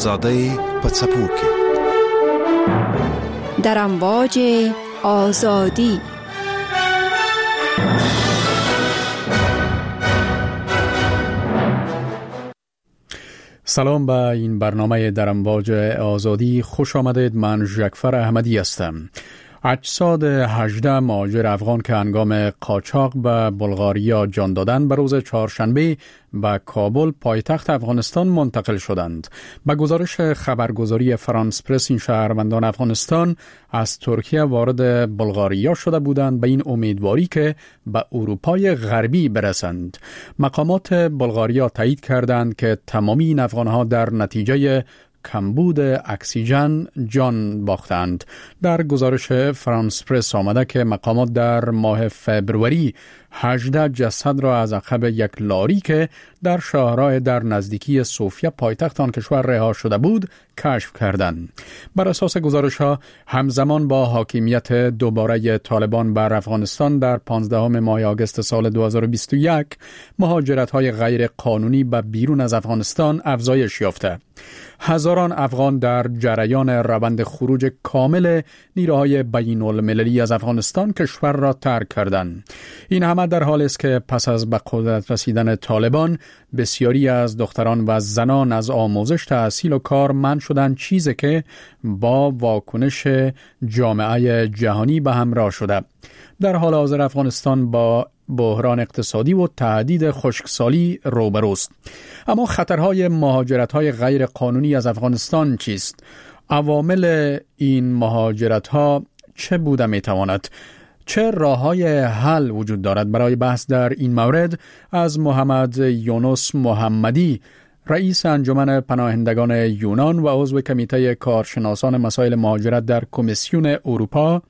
آزاده پڅپوکي در امواج آزادی. سلام به این برنامه در امواج آزادی خوش آمدید. من ژکفر احمدی هستم. اجساد 18 مهاجر افغان که هنگام قاچاق به بلغاریا جان دادند به روز چهارشنبه به کابل پایتخت افغانستان منتقل شدند. به گزارش خبرگزاری فرانس پرس این شهروندان افغانستان از ترکیه وارد بلغاریا شده بودند به این امیدواری که به اروپای غربی برسند. مقامات بلغاریا تایید کردند که تمامی این افغانها در نتیجه کمبود اکسیژن جان باختند. در گزارش فرانس پرس آمده که مقامات در ماه فبروری 18 جسد را از عقب یک لاری که در شاهراه در نزدیکی سوفیا پایتخت آن کشور رها شده بود کشف کردند. بر اساس گزارش‌ها همزمان با حاکمیت دوباره طالبان بر افغانستان در 15 ماه آگوست سال 2021 مهاجرت‌های غیر قانونی به بیرون از افغانستان افزایش یافته. هزاران افغان در جریان روند خروج کامل نیروهای بین‌المللی از افغانستان کشور را ترک کردند. این همه در حالی است که پس از به قدرت رسیدن طالبان بسیاری از دختران و زنان از آموزش، تحصیل و کار منع شدند، چیزی که با واکنش جامعه جهانی به همراه شده. در حال حاضر افغانستان با بحران اقتصادی و تهدید خشکسالی روبروست. اما خطرهای مهاجرت‌های غیر قانونی از افغانستان چیست؟ عوامل این مهاجرت‌ها چه بوده می‌تواند؟ چه راه‌های حل وجود دارد؟ برای بحث در این مورد از محمد یونس محمدی، رئیس انجمن پناهندگان یونان و عضو کمیته کارشناسان مسائل مهاجرت در کمیسیون اروپا،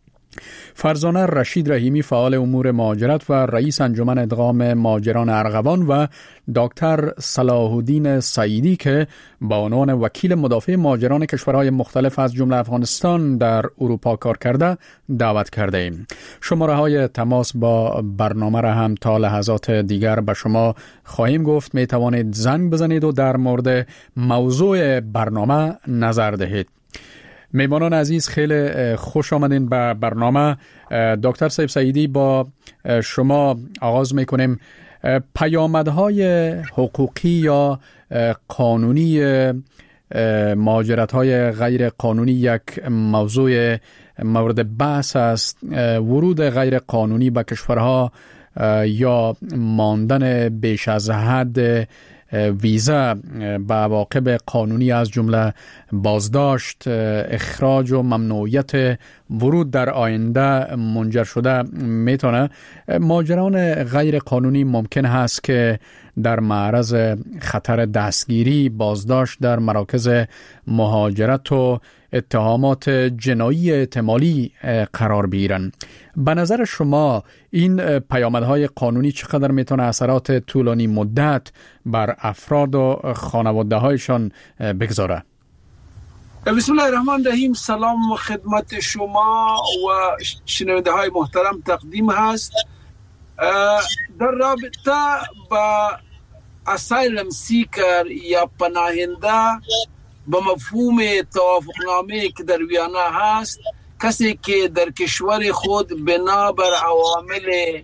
فرزانه رشید رحیمی، فعال امور مهاجرت و رئیس انجمن ادغام مهاجران ارغوان، و دکتر صلاح الدین سعیدی که با عنوان وکیل مدافع مهاجران کشورهای مختلف از جمله افغانستان در اروپا کار کرده دعوت کرده ایم. شماره های تماس با برنامه را هم تا لحظات دیگر به شما خواهیم گفت. می توانید زنگ بزنید و در مورد موضوع برنامه نظر دهید. میمانان عزیز، خیلی خوش آمدین به برنامه. دکتر صاحب سعیدی، با شما آغاز میکنیم. پیامدهای حقوقی یا قانونی مهاجرت‌های غیر قانونی یک موضوع مورد بحث است. ورود غیر قانونی به کشورها یا ماندن بیش از حد ویزا با عواقب قانونی از جمله بازداشت، اخراج و ممنوعیت ورود در آینده منجر شده میتونه. مهاجران غیر قانونی ممکن هست که در معرض خطر دستگیری، بازداشت در مراکز مهاجرت و اتهامات جنایی احتمالی قرار بگیرن. به نظر شما این پیامدهای قانونی چقدر میتونه اثرات طولانی مدت بر افراد و خانواده هایشان بگذاره؟ بسم الله الرحمن الرحیم. سلام خدمت شما و شنونده های محترم تقدیم هست. در رابطه با اسایلم سیکر یا پناهنده به مفهوم توافقنامه که در ویانا هست، کسی که در کشور خود بنابر عوامل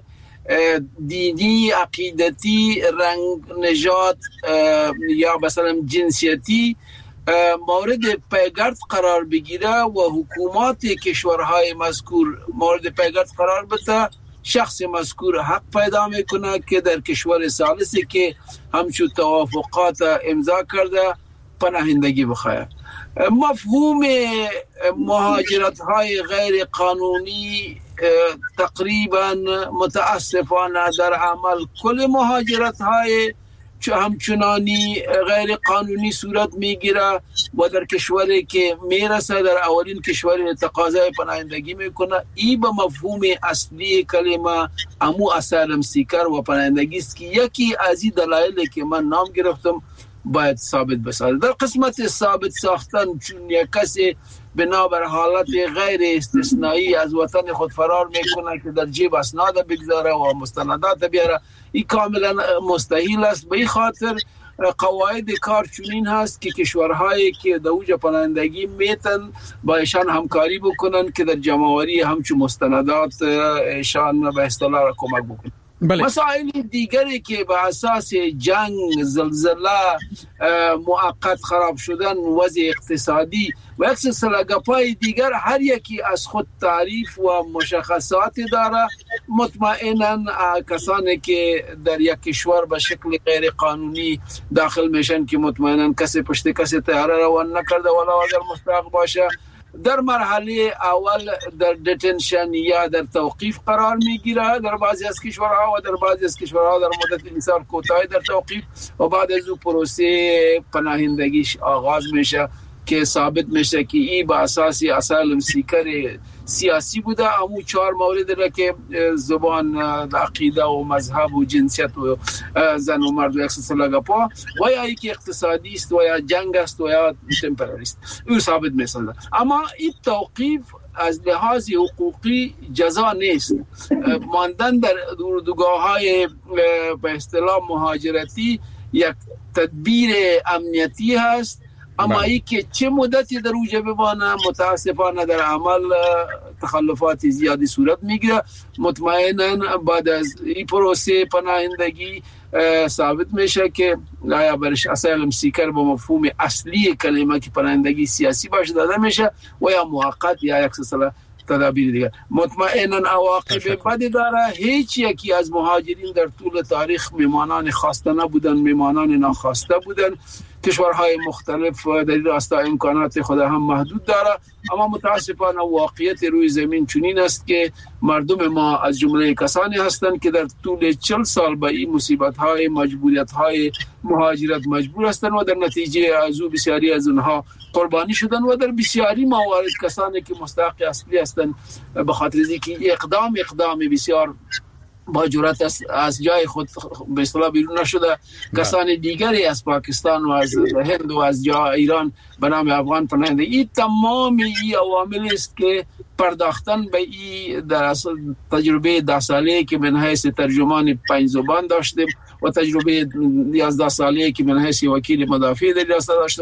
دینی، عقیدتی، رنگ، نژاد یا مثلا جنسیتی مورد پیگرد قرار بگیره و حکومات کشورهای مذکور مورد پیگرد قرار بده، شخص مذکور حق پیدا میکنه که در کشور ثالثی که همچون توافقات امضا کرده پناهندگی بخواهد. مفهوم مهاجرت های غیر قانونی تقریبا متاسفانه در عمل کل مهاجرت های همچنانی غیر قانونی صورت میگیره و در کشوری که میرسه در اولین کشوری تقاضای پناهندگی میکنه. این به مفهوم اصلی کلمه امو اسایلم سیکر و پناهندگی است که یکی از این دلایلی که من نام گرفتم باید ثابت بسازه. در قسمت ثابت ساختن، چون یک کسی بنابر حالت غیر استثنایی از وطن خود فرار میکنه که در جیب اسناد بگذاره و مستندات بیاره، این کاملا مستحیل است. به این خاطر قواعد کار چنین هست که کشورهایی که در اوج پناهندگی میتن با ایشان همکاری بکنن که در جمع‌آوری همچون مستندات ایشان به اصطلاح را کمک بکنن. بله. مسائل دیگری که به اساس جنگ، زلزله، موقت خراب شدن، وضع اقتصادی و یک سلسله گپای دیگر هر یکی از خود تعریف و مشخصاتی داره. مطمئنا کسانی که در یک کشور به شکل غیر قانونی داخل میشن که مطمئنا کسی پشت کسی طیاره روان نکرده ولی اگر مستحق باشه، در مرحله اول در دتنشن یا در توقیف قرار میگیره در بعضی از کشورها و در بعضی از کشورها در مدت بسیار کوتاهی در توقیف و بعد از اون پروسه پناهندگیش آغاز میشه که ثابت میشه که این با اساس اسایلم سیکر سیاسی بوده. امو 4 مورد را که زبان، عقیده و مذهب و جنسیت و زن و مرد و یک سلسله گپا و یا یکی اقتصادی است و یا جنگ است و یا تمپرری است، او ثابت میشه. اما این توقیف از لحاظ حقوقی جزا نیست. ماندن در اردوگاه‌های به اصطلاح مهاجرتی یک تدبیر امنیتی هست، اما ای که چه مدتی در اوجه بمانه متاسفانه در عمل تخلفات زیادی صورت میگیره. مطمئنا بعد از این پروسه پناهندگی ثابت میشه که آیا برش اسایلم سیکر با مفهوم اصلی کلمه که پناهندگی سیاسی باشه داده میشه و یا موقت یا یک سلسله تدابیر دیگر. مطمئنا عواقب بدی داره. هیچ یکی از مهاجرین در طول تاریخ میمانان خواسته نبودن، میمانان ناخواسته بودن. کشورهای مختلف در این راستا امکانات خود هم محدود داره، اما متاسفانه واقعیت روی زمین چنین است که مردم ما از جمله کسانی هستند که در طول 40 سال به این مصیبت‌های، مجبوریت‌های مهاجرت مجبور هستند و در نتیجه از او بسیاری از اونها قربانی شدن و در بسیاری موارد کسانی که مستحق اصلی هستند به خاطر اینکه اقدام بسیار با جرأت از جای خود به اصطلاح بیرون نشده، کسان دیگری از پاکستان و از هند و از ایران به نام افغان پناهنده. این تمام این عوامل است که پرداختن به این در تجربه 10 ساله که من حیث ترجمان 5 زبان داشتیم و تجربه 11 ساله که من حیث وکیل مدافع در ریاست داشتم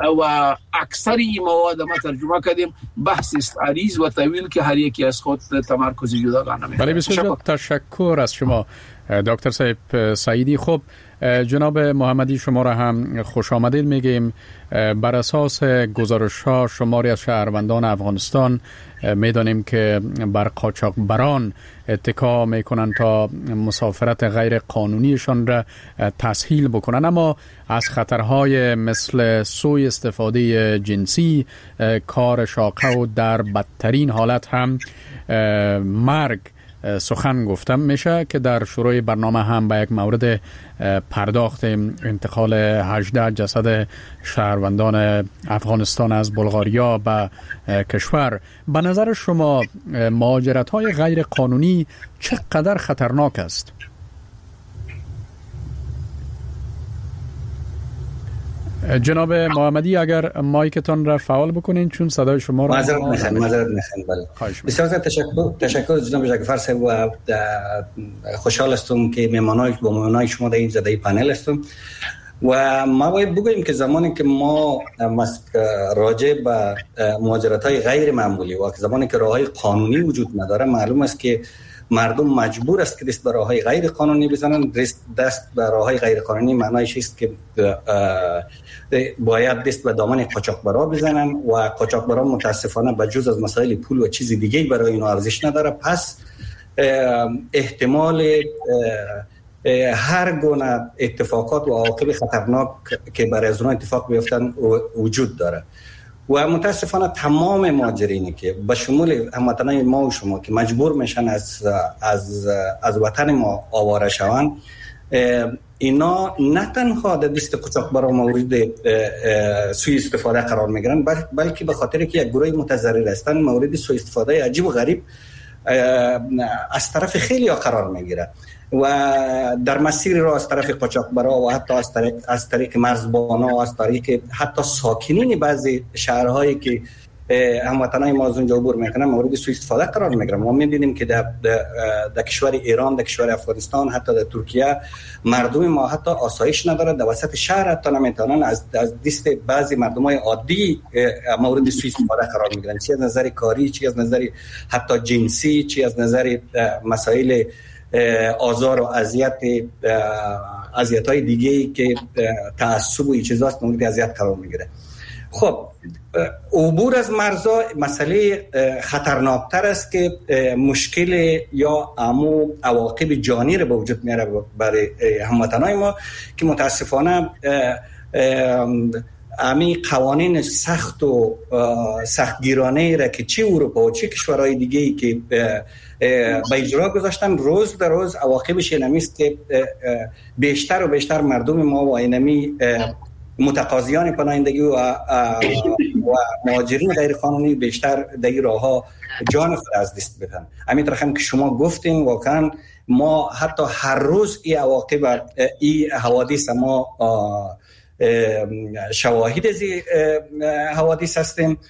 و اکثر این مواد ما ترجمه کردیم. بحث است عریض و طویل که هر یکی از خود تمرکز جداگانه می‌کنه. بله، بسیار تشکر از شما دکتر صاحب سعیدی. خب جناب محمدی شما را هم خوش آمدید میگیم. بر اساس گزارش‌ها شماری از شهروندان افغانستان میدانیم که بر قاچاقبران اتکا میکنن تا مسافرت غیر قانونیشان را تسهیل بکنن، اما از خطرهای مثل سوء استفاده جنسی، کار شاقه و در بدترین حالت هم مرگ سخن گفتم میشه که در شروع برنامه هم به یک مورد پرداخت انتقال 18 جسد شهروندان افغانستان از بلغاریا به کشور. به نظر شما مهاجرت‌های غیر قانونی چقدر خطرناک است؟ جناب محمدی اگر مایکتان را فعال بکنین چون صدای شما را معذرت میخوام. بله. بسیار تشکر جناب جعفر صاحب و خوشحال هستم که مهمانای شما در این زده پنل هستم و ما باید بگوییم که زمانی که ما راجع به مهاجرت‌های غیر معمولی و زمانی که راه‌های قانونی وجود نداره، معلوم است که مردم مجبور است که دست به راه‌های غیر قانونی بزنن. دست به راه‌های غیر قانونی معنایش است که باید دست به دامن قاچاقبرا بزنن و قاچاقبرا متاسفانه به جز از مسائل پول و چیز دیگه برای اینا ارزش نداره. پس احتمال هر گونه اتفاقات و عواقب خطرناک که برای از اونها اتفاق بیفتن وجود داره و متاسفانه تمام مهاجرینی که به شمول هموطنان ما و شما که مجبور میشن از وطن ما آواره شوند، اینا نه تنها در دست قاچاقبرا مورد سوء استفاده قرار میگیرن، بلکه به خاطر که یک گروه متضرر هستن مورد سوء استفاده عجیب و غریب از طرف خیلی ها قرار میگیره و در مسیر را از طرف قاچاقبرا و حتی از طریق مرزبانا و از طریق حتی ساکنین بعضی شهرهایی که هموطنای ما از اونجا عبور میکنن مورد سوء استفاده قرار میگیرن. ما میبینیم که در کشور ایران، در کشور افغانستان، حتی در ترکیه مردم ما حتی آسایش ندارن، در وسط شهر حتی نمیتونن از دست بعضی مردمای عادی مورد سوء استفاده قرار میگیرن، چه از نظر کاری، چه از نظر حتی جنسی، چه از نظر مسائل آزار و اذیت‌های دیگه‌ای که تعصب و این چیزاست مورد اذیت قرار میگیره. خب عبور از مرزها مسئله خطرناکتر است که مشکل یا عواقب جانی را به وجود میاره برای هموطنای ما که متاسفانه قوانین سخت و سختگیرانه را که چه اروپا و چه کشورهای دیگه‌ای که به اجرا گذاشتن، روز در روز عواقبش اینمی است که بیشتر و بیشتر مردم ما و اینمی متقاضیان پناهندگی و مهاجرین غیر قانونی بیشتر در این راه‌ها جان خود از دست بدن. همین رقم که شما گفتین واقعا ما حتی هر روز این عواقب این حوادث ما شواهد از حوادث هستیم،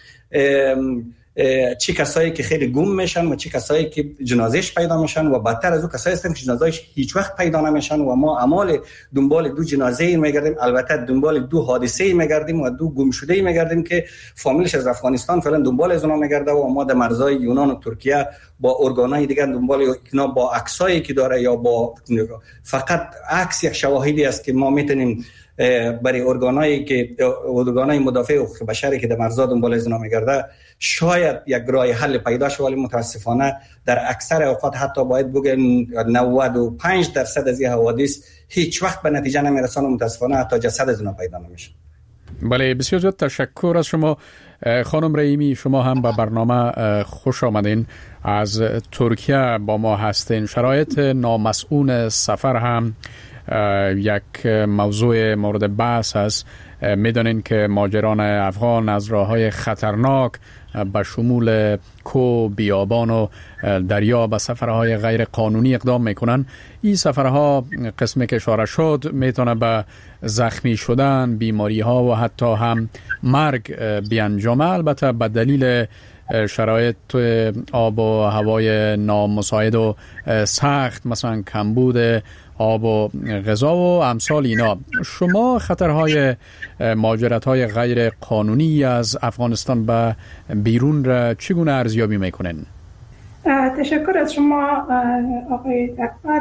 چه کسایی که خیلی گم میشن و چه کسایی که جنازهش پیدا میشن و بدتر از اون کسایی هستن که جنازهش هیچ وقت پیدا نمیشن و ما اعمال دنبال دو جنازه میگردیم، البته دنبال دو حادثه میگردیم و دو گم شده میگردیم که فامیلش از افغانستان فعلا دنبال از اونها میگرده و ما در مرزهای یونان و ترکیه با ارگانای دیگه دنبال اینا با عکسایی که داره یا با فقط عکس یک شواهدی است که ما میتونیم برای ارگانای مدافع حقوق بشری که در مرزها دنبال از اونها میگرده شاید یک راه حل پیدا شه، ولی متاسفانه در اکثر اوقات حتی باید بگم 95% از این حوادث هیچ وقت به نتیجه نمیرسن و متاسفانه حتی جسد از اونها پیدا نمیشه. بله، بسیار زیاد تشکر از شما خانم رحیمی. شما هم به برنامه خوش آمدین. از ترکیه با ما هستین. شرایط نامسئول سفر هم یک موضوع مورد بحث است. میدانین که مهاجران افغان از راه‌های خطرناک به شمول کو، بیابان و دریا به سفرهای غیر قانونی اقدام میکنن. این سفرها قسمی که اشاره شد میتونه به زخمی شدن، بیماری ها و حتی هم مرگ بیانجامه، البته به دلیل شرایط آب و هوای نامساعد و سخت، مثلا کمبود آب و غذا و امثال اینا. شما خطرهای مهاجرت‌های غیر قانونی از افغانستان به بیرون را چگونه ارزیابی میکنین؟ تشکر از شما آقای اکبر.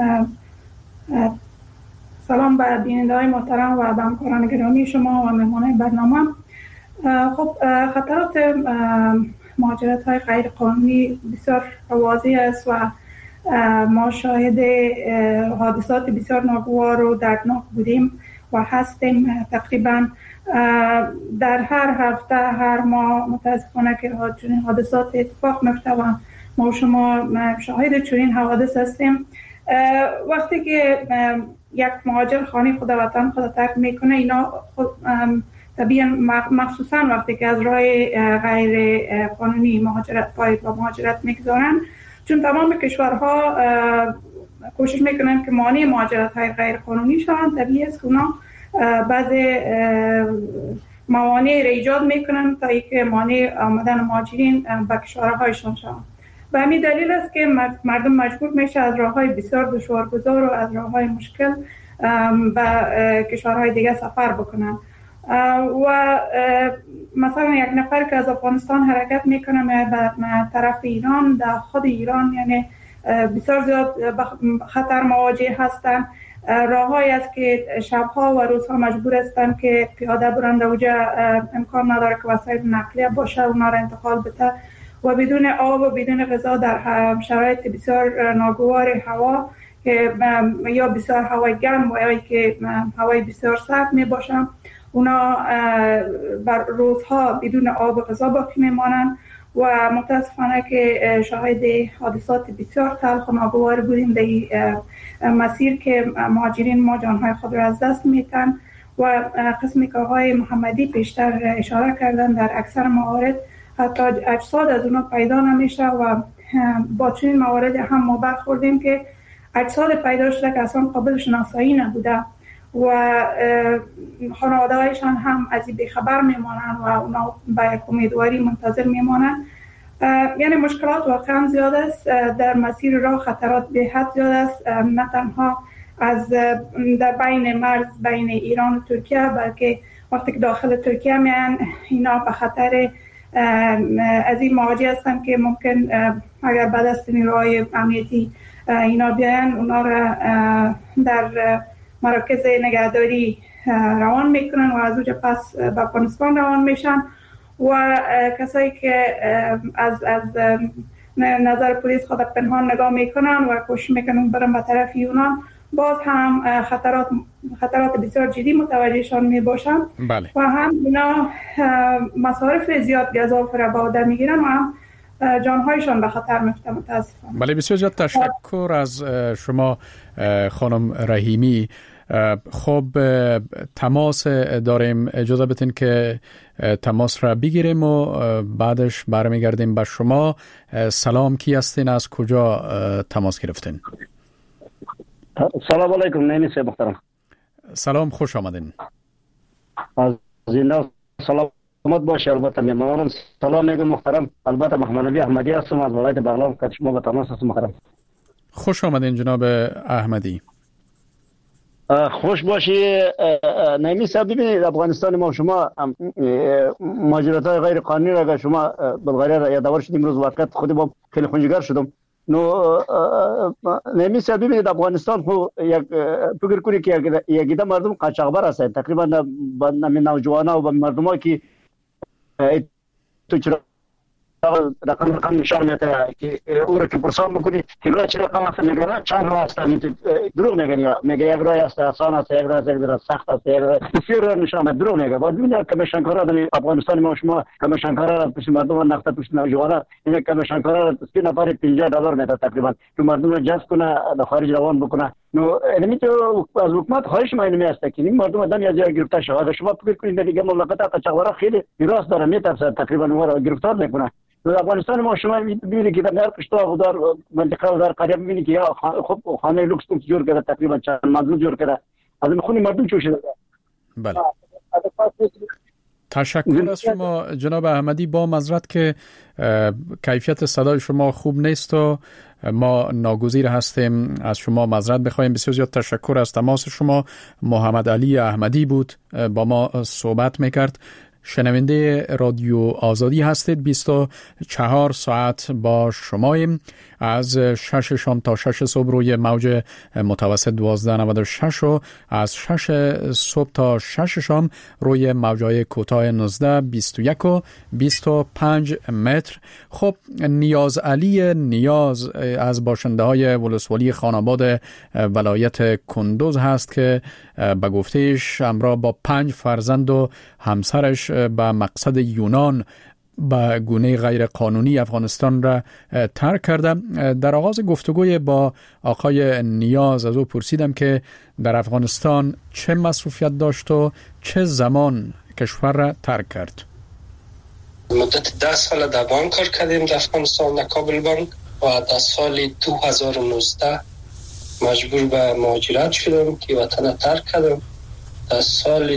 سلام به بیننده‌های محترم و به همکاران گرامی شما و مهمانان برنامه. خب خطرات مهاجرت‌های غیر قانونی بسیار واضح است و ما شاهد حادثات بسیار ناگوار و دردناک بودیم و هستیم. تقریبا در هر هفته، هر ماه متاسفانه که چنین حادثات اتفاق میفته و ما شما شاهد چنین حوادث هستیم. وقتی که یک مهاجر خانه خود وطن خود ترک میکنه، اینا طبیعاً مخصوصا وقتی که از راه غیر قانونی مهاجرت میگذارن، چون تمام کشورها کوشش میکنن که مانع مهاجرت های غیر قانونی شوند، طبیعی است که اونا بعض موانع را ایجاد میکنن تا اینکه مانع آمدن مهاجرین به کشورهایشان شوند. به همین دلیل است که مردم مجبور میشه از راههای بسیار دشوارگذار و از راههای مشکل به کشورهای دیگه سفر بکنن. و مثلا یک نفر که از افغانستان حرکت میکنه به طرف ایران، در خود ایران یعنی بسیار زیاد خطر مواجه هستن. راههایی است که شبها و روزها مجبور هستن که پیاده برند، اوجا امکان نداره که وسایل نقلیه باشه اونا را انتقال بده و بدون آب و بدون غذا در شرایط بسیار ناگوار هوا که یا بسیار هوای گرم و یا که هوای بسیار سرد می باشن، اونا بر روزها بدون آب و غذا باقی میمانند و متاسفانه که شاهد حادثات بسیار تلخ و ناگوار بودیم در مسیر که مهاجرین ما جانهای خود را از دست میتن و قسمی که آقای محمدی پیشتر اشاره کردن، در اکثر موارد حتی اجساد از اونا پیدا نمیشه و با چنین موارد هم ما برخوردیم که اجساد پیدا شده که اصلا قابل شناسایی نبوده و خانواده‌هایشان هم از این بیخبر میمانند و اونا با یک امیدواری منتظر میمانند. یعنی مشکلات واقعا زیاد است در مسیر راه، خطرات به حد زیاد است، نه تنها از در بین مرز بین ایران و ترکیه، بلکه وقتی که داخل ترکیه میان اینا به خطر از این مواجه هستن که ممکن اگر به دست نیروهای امنیتی اینا بیان اونا را در مراکز نگهداری روان میکنن و از اونجا پس به افغانستان روان میشن و کسایی که از نظر پلیس خود پنهان نگاه میکنن و کوشش میکنن برن به طرف یونان، باز هم خطرات بسیار جدی متوجهشان میباشن. بله. و هم اینا مصارف زیاد گزاف را با عهده میگیرن و هم جانهایشان به خطر میفته متاسفانه. بله، بسیار زیاد تشکر از شما خانم رحیمی. خب تماس داریم، اجازه بدین که تماس را بگیریم و بعدش برمیگردیم به شما. سلام، کی هستین؟ از کجا تماس گرفتین؟ سلام علیکم. نمی سه محترم. سلام، خوش آمدین. از زنده سلامت باشه. البته میمانم سلام میگم محترم. البته محمد علی احمدی هستم از ولایت بغلان که شما به تماس هستم محترم. خوش آمدین جناب احمدی. خوش باشی. نمیشه ببینید افغانستان ما شما ماجراهای غیر قانونی را اگر شما بلغاری را یادآور شدیم روز وقت خود با خیلی خونجگر شدم. نو نمیشه ببینید افغانستان خو یک فکر کنید که یکیده مردم قاچاقبر هستند تقریبا نوجوانا و مردمایی که تو چرا رقم نشان میده که او را که پرسان بکنی که چه رقم هست میگه چند راه هست دروغ میگه یک راه است آسان است، یک راه سخت است، یک راه بسیار نشان میده دروغ میگه. بعد ببینید کمیشنکارا در افغانستان ما شما کمیشنکارا پیش مردم نقطه پیش نوجوانا این کمیشنکارا 3 نفر $50 میده تقریبا که مردم رو جذب کنه در خارج روان بکنه. نو اینمی تو از حکومت خواهش ما اینمی است که این مردم دم از جای گرفته شود. شما فکر کنید دیگه مملکت قاچاقبرا خیلی راست داره میترسه تقریبا اون را گرفتار میکنه. در افغانستان ما شما میبینید که در قشتا و در منطقه و در قریه میبینید که یا خب خانه لوکس جور کرده تقریبا چند منزل جور کرده از این خونی مردم چوش شده. بله. تشکر از شما جناب احمدی. با معذرت که کیفیت صدای شما خوب نیست و ما ناگزیر هستیم از شما معذرت بخوایم. بسیار زیاد تشکر از تماس شما. محمد علی احمدی بود با ما صحبت میکرد. شنونده رادیو آزادی هستید. 24 ساعت با شماییم از 6 شام تا 6 صبح روی موج متوسط 1296 و از 6 صبح تا 6 شام روی موجای کوتاه 19 21 و 25 متر. خب نیاز علی نیاز از باشنده های ولسوالی خاناباد ولایت کندوز هست که به گفتهش همراه با 5 فرزند و همسرش به مقصد یونان به گونه غیر قانونی افغانستان را ترک کرده. در آغاز گفتگوی با آقای نیاز از او پرسیدم که در افغانستان چه مصروفیت داشت و چه زمان کشور را ترک کرد. مدت 10 سال در بانک کار کردیم در افغانستان، در کابل بانک، و در سال 2019 مجبور به مهاجرت شدم که وطن ترک کردم. در سال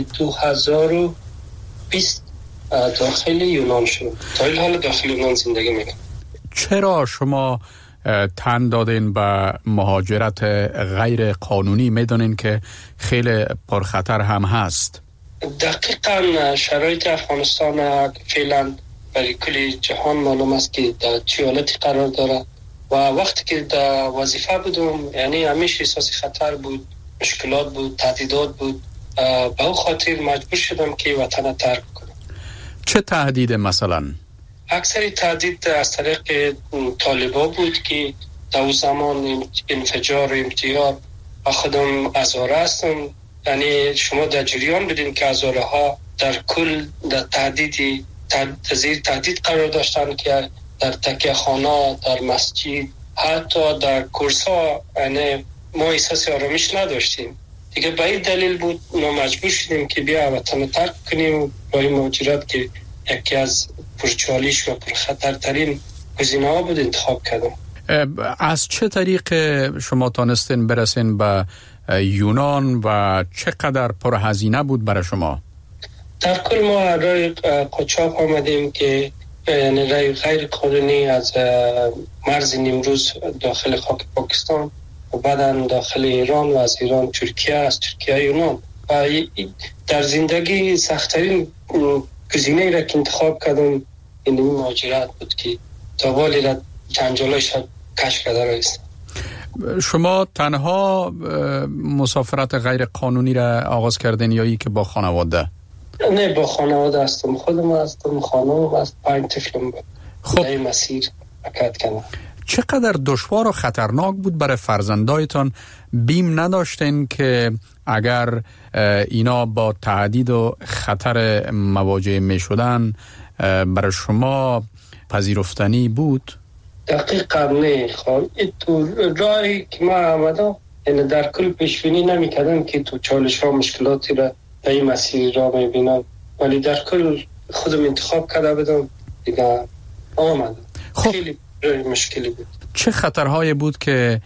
2020 داخل یونان شدم. تا این حال داخل یونان زندگی میکنم. چرا شما تن دادین به مهاجرت غیر قانونی؟ میدونین که خیلی پرخطر هم هست. دقیقاً شرایط افغانستان فعلا برای کل جهان معلوم است که در چه حالتی قرار داره و وقتی که در وظیفه بودم یعنی همیشه احساس خطر بود، مشکلات بود، تهدیدات بود. به اون خاطر مجبور شدم که وطن ترک کنم. چه تهدید مثلا؟ اکثر تهدید از طریق طالبا بود که در اون زمان انفجار و امتیار و خودم ازاره هستم. یعنی شما در جریان بدین که ازاره ها در کل در تهدید قرار داشتن که در تکیه خانه، در مسجد، حتی در کورسا. یعنی ما احساس آرامش نداشتیم دیگه. به این دلیل بود ما مجبور شدیم که بیا وطن ترک کنیم. برای مهاجرت که یکی از پرچالش و پرخطرترین گزینه‌ها بود انتخاب کردم. از چه طریق شما تانستین برسین به یونان و چقدر پرهزینه بود برای شما؟ در کل ما رای قاچاق آمدیم که یعنی رای غیر قانونی از مرز نیمروز داخل خاک پاکستان و بعداً داخل ایران و از ایران ترکیه، از ترکیه یونان. و در زندگی سخت‌ترین گزینه‌ای را که انتخاب کردم این مهاجرت بود که تا والی را جنجالش کشف کرده رایستم. شما تنها مسافرت غیر قانونی را آغاز کردین یا ای که با خانواده؟ نه، با خانواده هستم، خودم هستم، خانم هست، 5 طفلم بود. خب این مسیر حرکت کردم. چقدر دشوار و خطرناک بود برای فرزندایتان؟ بیم نداشتین که اگر اینا با تهدید و خطر مواجه می شدن برای شما پذیرفتنی بود؟ دقیقا نه. این تو راهی که ما آمدم یعنی در کل پیشبینی نمی کردم که تو چالش ها مشکلاتی را در این مسیر را می بینم، ولی در کل خودم انتخاب کرده بدم دیگه آمدم. خب خیلی مشکلی بود. چه خطرهایی بود که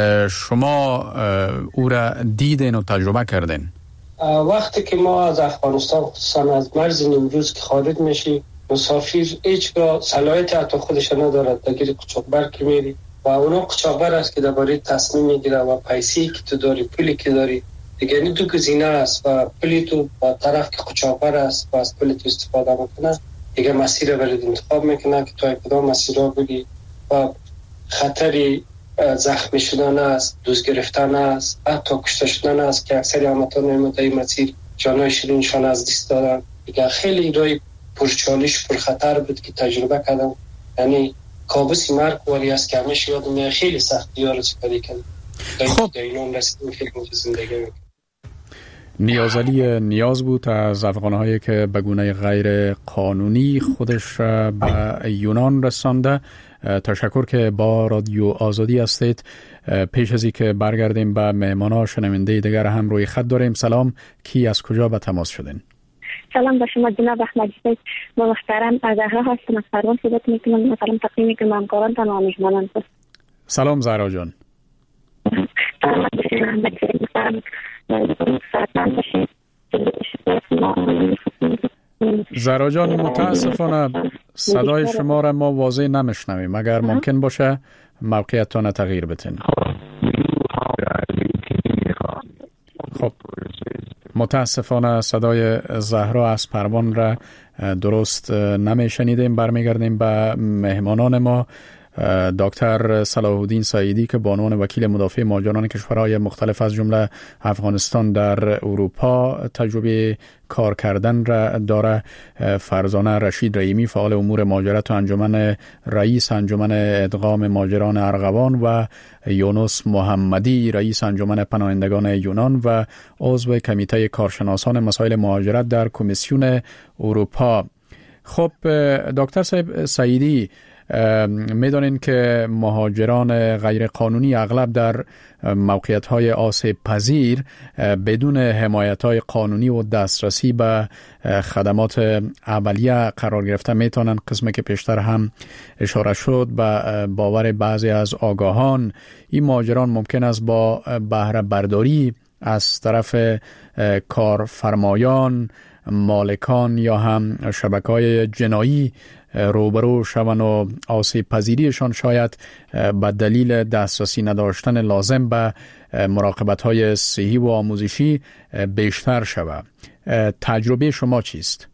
شما او را دیدین و تجربه کردین؟ وقتی که ما از افغانستان خصوصا از مرز نیمروز که خارج میشی، مسافر هیچگاه صلاحیت حتی خودش ندارد درگیر قاچاقبر که میری و اونا قاچاقبر است که درباره تصمیم میگیره و پیسی که تو داری، پولی که داری دیگه. این دو گزینه است و پولی تو با طرف که قاچاقبر است و از پولی تو استفاده میکنه دیگه مسیر برات انتخاب میکنه که تو کدام مسیر را بری و خطری زخمی شدن است، دوز گرفتن است، حتی کشته شدن است که اکثر هموطنان نمی‌دونن مسیر جانای شیرینشان از دست دادن. دیگه خیلی رای پرچالش پر خطر بود که تجربه کردم، یعنی کابوس مرگ ولی است که همیشه یادم میاد خیلی سختی ها رو سپری کردم. خب اینون رسیدم خیلی زندگی نیازعلی نیاز بود از افغان‌هایی که به گونه غیر قانونی خودش به یونان رسانده. تشکر که با رادیو آزادی هستید. پیش از اینکه برگردیم به مهمانا شنونده دیگر هم روی خط داریم. سلام، کی از کجا به تماس شدین؟ سلام با شما جناب احمدی صاحب. ما محترم زهرا هستم از پروان صحبت میکنم. مثلا تقدیم که همکاران و میهمانان است. سلام زهرا جان. زهرا جان متاسفانه صدای شما را ما واضح نمیشنویم. اگر ممکن باشه موقعیتتان تغییر بدین. خب متاسفانه صدای زهرا از پروان را درست نمیشنیدیم. برمیگردیم به مهمانان ما. دکتر صلاح الدین سعیدی که به عنوان وکیل مدافع مهاجران کشورهای مختلف از جمله افغانستان در اروپا تجربه کار کردن را داره. فرزانه رشید رحیمی فعال امور مهاجرت و رئیس انجمن ادغام مهاجران ارغوان و یونس محمدی رئیس انجمن پناهندگان یونان و عضو کمیته کارشناسان مسائل مهاجرت در کمیسیون اروپا. خب دکتر سعیدی، میدانین که مهاجران غیر قانونی اغلب در موقعیت‌های آسیب پذیر بدون حمایت‌های قانونی و دسترسی به خدمات اولیه قرار گرفته میتونن. قسمی که پیشتر هم اشاره شد به باور بعضی از آگاهان این مهاجران ممکن است با بهره برداری از طرف کارفرمایان، مالکان یا هم شبکه‌های جنایی روبرو شون و آسیب پذیریشان شاید به دلیل دسترسی نداشتن لازم به مراقبت‌های صحی و آموزشی بیشتر شود. تجربه شما چیست؟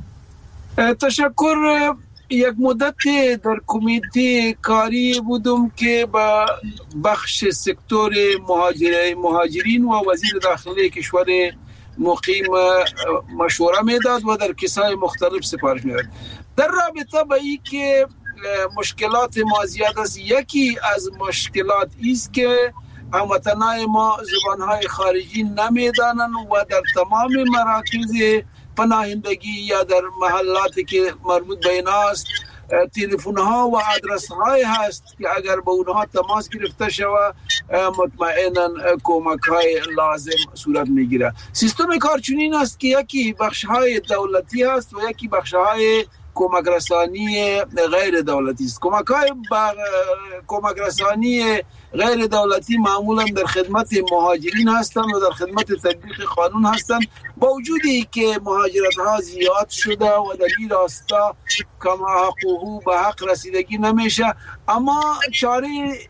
تشکر. یک مدت در کمیته کاری بودم که با بخش سکتور مهاجرین و وزیر داخلی کشور مقیم مشوره میداد و در کیس‌های مختلف سفارش میداد. در رابطه با این که مشکلات ما زیاد است، یکی از مشکلات است که هموطنان ما زبانهای خارجی نمیدانند و در تمام مراکز پناهندگی یا در محلاتی که مربوط به اینها است تلفن ها و آدرس های هست که اگر با اونها تماس گرفته شود مطمئنا کمک های لازم صورت میگیره. سیستم کار چنین است که یکی بخش های دولتی است و یکی بخش های کمک رسانی غیر دولتی است. کمک‌های کمک رسانی غیر دولتی معمولا در خدمت مهاجرین هستند و در خدمت تطبیق قانون هستند، با وجودی که مهاجرت ها زیاد شده و دلیل راستا کم حقوقو به حق رسیدگی نمیشه، اما چاره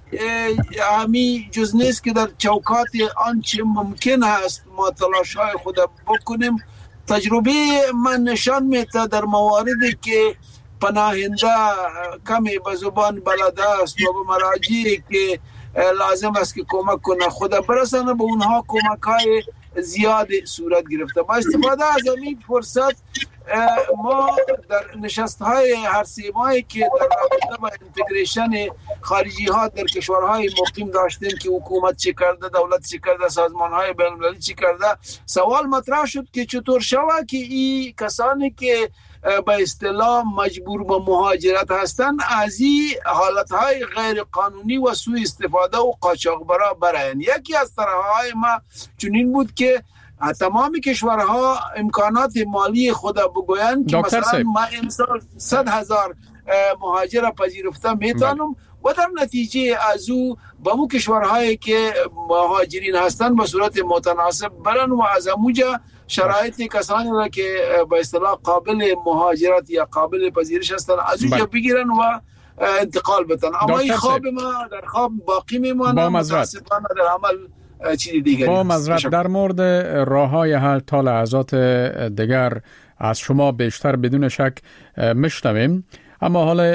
همی جز نیست که در چوکات آنچه ممکن است ما تلاش های خود بکنیم. تجربه من نشان میده در مواردی که پناهنده کمی به زبان بلد است و به مراجعی که لازم است که کمک کنه خود برسانه به اونها کمک های زیاد صورت گرفته. با استفاده از این فرصت ما در نشست های هر 3 ماهی که در رابطه با اینتگریشن خارجی ها در کشورهای مقیم داشتیم که حکومت چی کرده، دولت چی کرده، سازمان های بین المللی چی کرده، سوال مطرح شد که چطور شود که این کسانی که به اصطلاح مجبور به مهاجرت هستند از این حالتهای غیر قانونی و سوء استفاده و قاچاقبرا برایند. یکی از طرحهای ما چنین بود که تمامی کشورها امکانات مالی خود بگویند که مثلا ما امسال 100,000 مهاجر پذیرفته میتونم و در نتیجه از او با مو کشورهایی که مهاجرین هستند به صورت متناسب برن و از اموجا شرایط کسانی را که به اصطلاح قابل مهاجرت یا قابل پذیرش هستند از اونجا بگیرن و انتقال بدن. اما این خواب ما در خواب باقی میمانه، متاسفانه در عمل چیزی دیگری با معذرت. در مورد راه‌های حل تا لحظات دیگر از شما بیشتر بدون شک میشنویم، اما حالا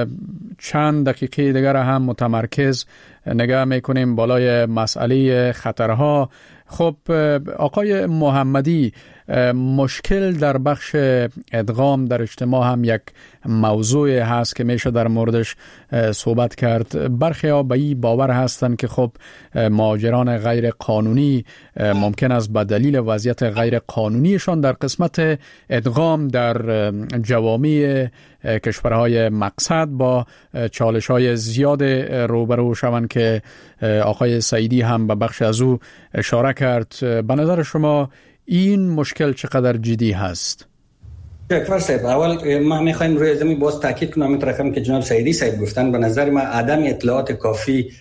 چند دقیقه دیگر هم متمرکز نگاه میکنیم بالای مسئله خطرها. خب آقای محمدی، مشکل در بخش ادغام در اجتماع هم یک موضوع هست که میشه در موردش صحبت کرد. برخی ها به این باور هستند که خب مهاجران غیر قانونی ممکن است به دلیل وضعیت غیر قانونیشان در قسمت ادغام در جوامع کشورهای مقصد با چالش‌های زیاد روبرو شوند که آقای سعیدی هم به بخش از او اشاره کرد. به نظر شما این مشکل چقدر جدی هست؟ اکبر صاحب، اول ما میخوایم روی زمین باز تاکید کنم این رقم که جناب سعیدی صاحب گفتن. به نظر من عدم اطلاعات کافی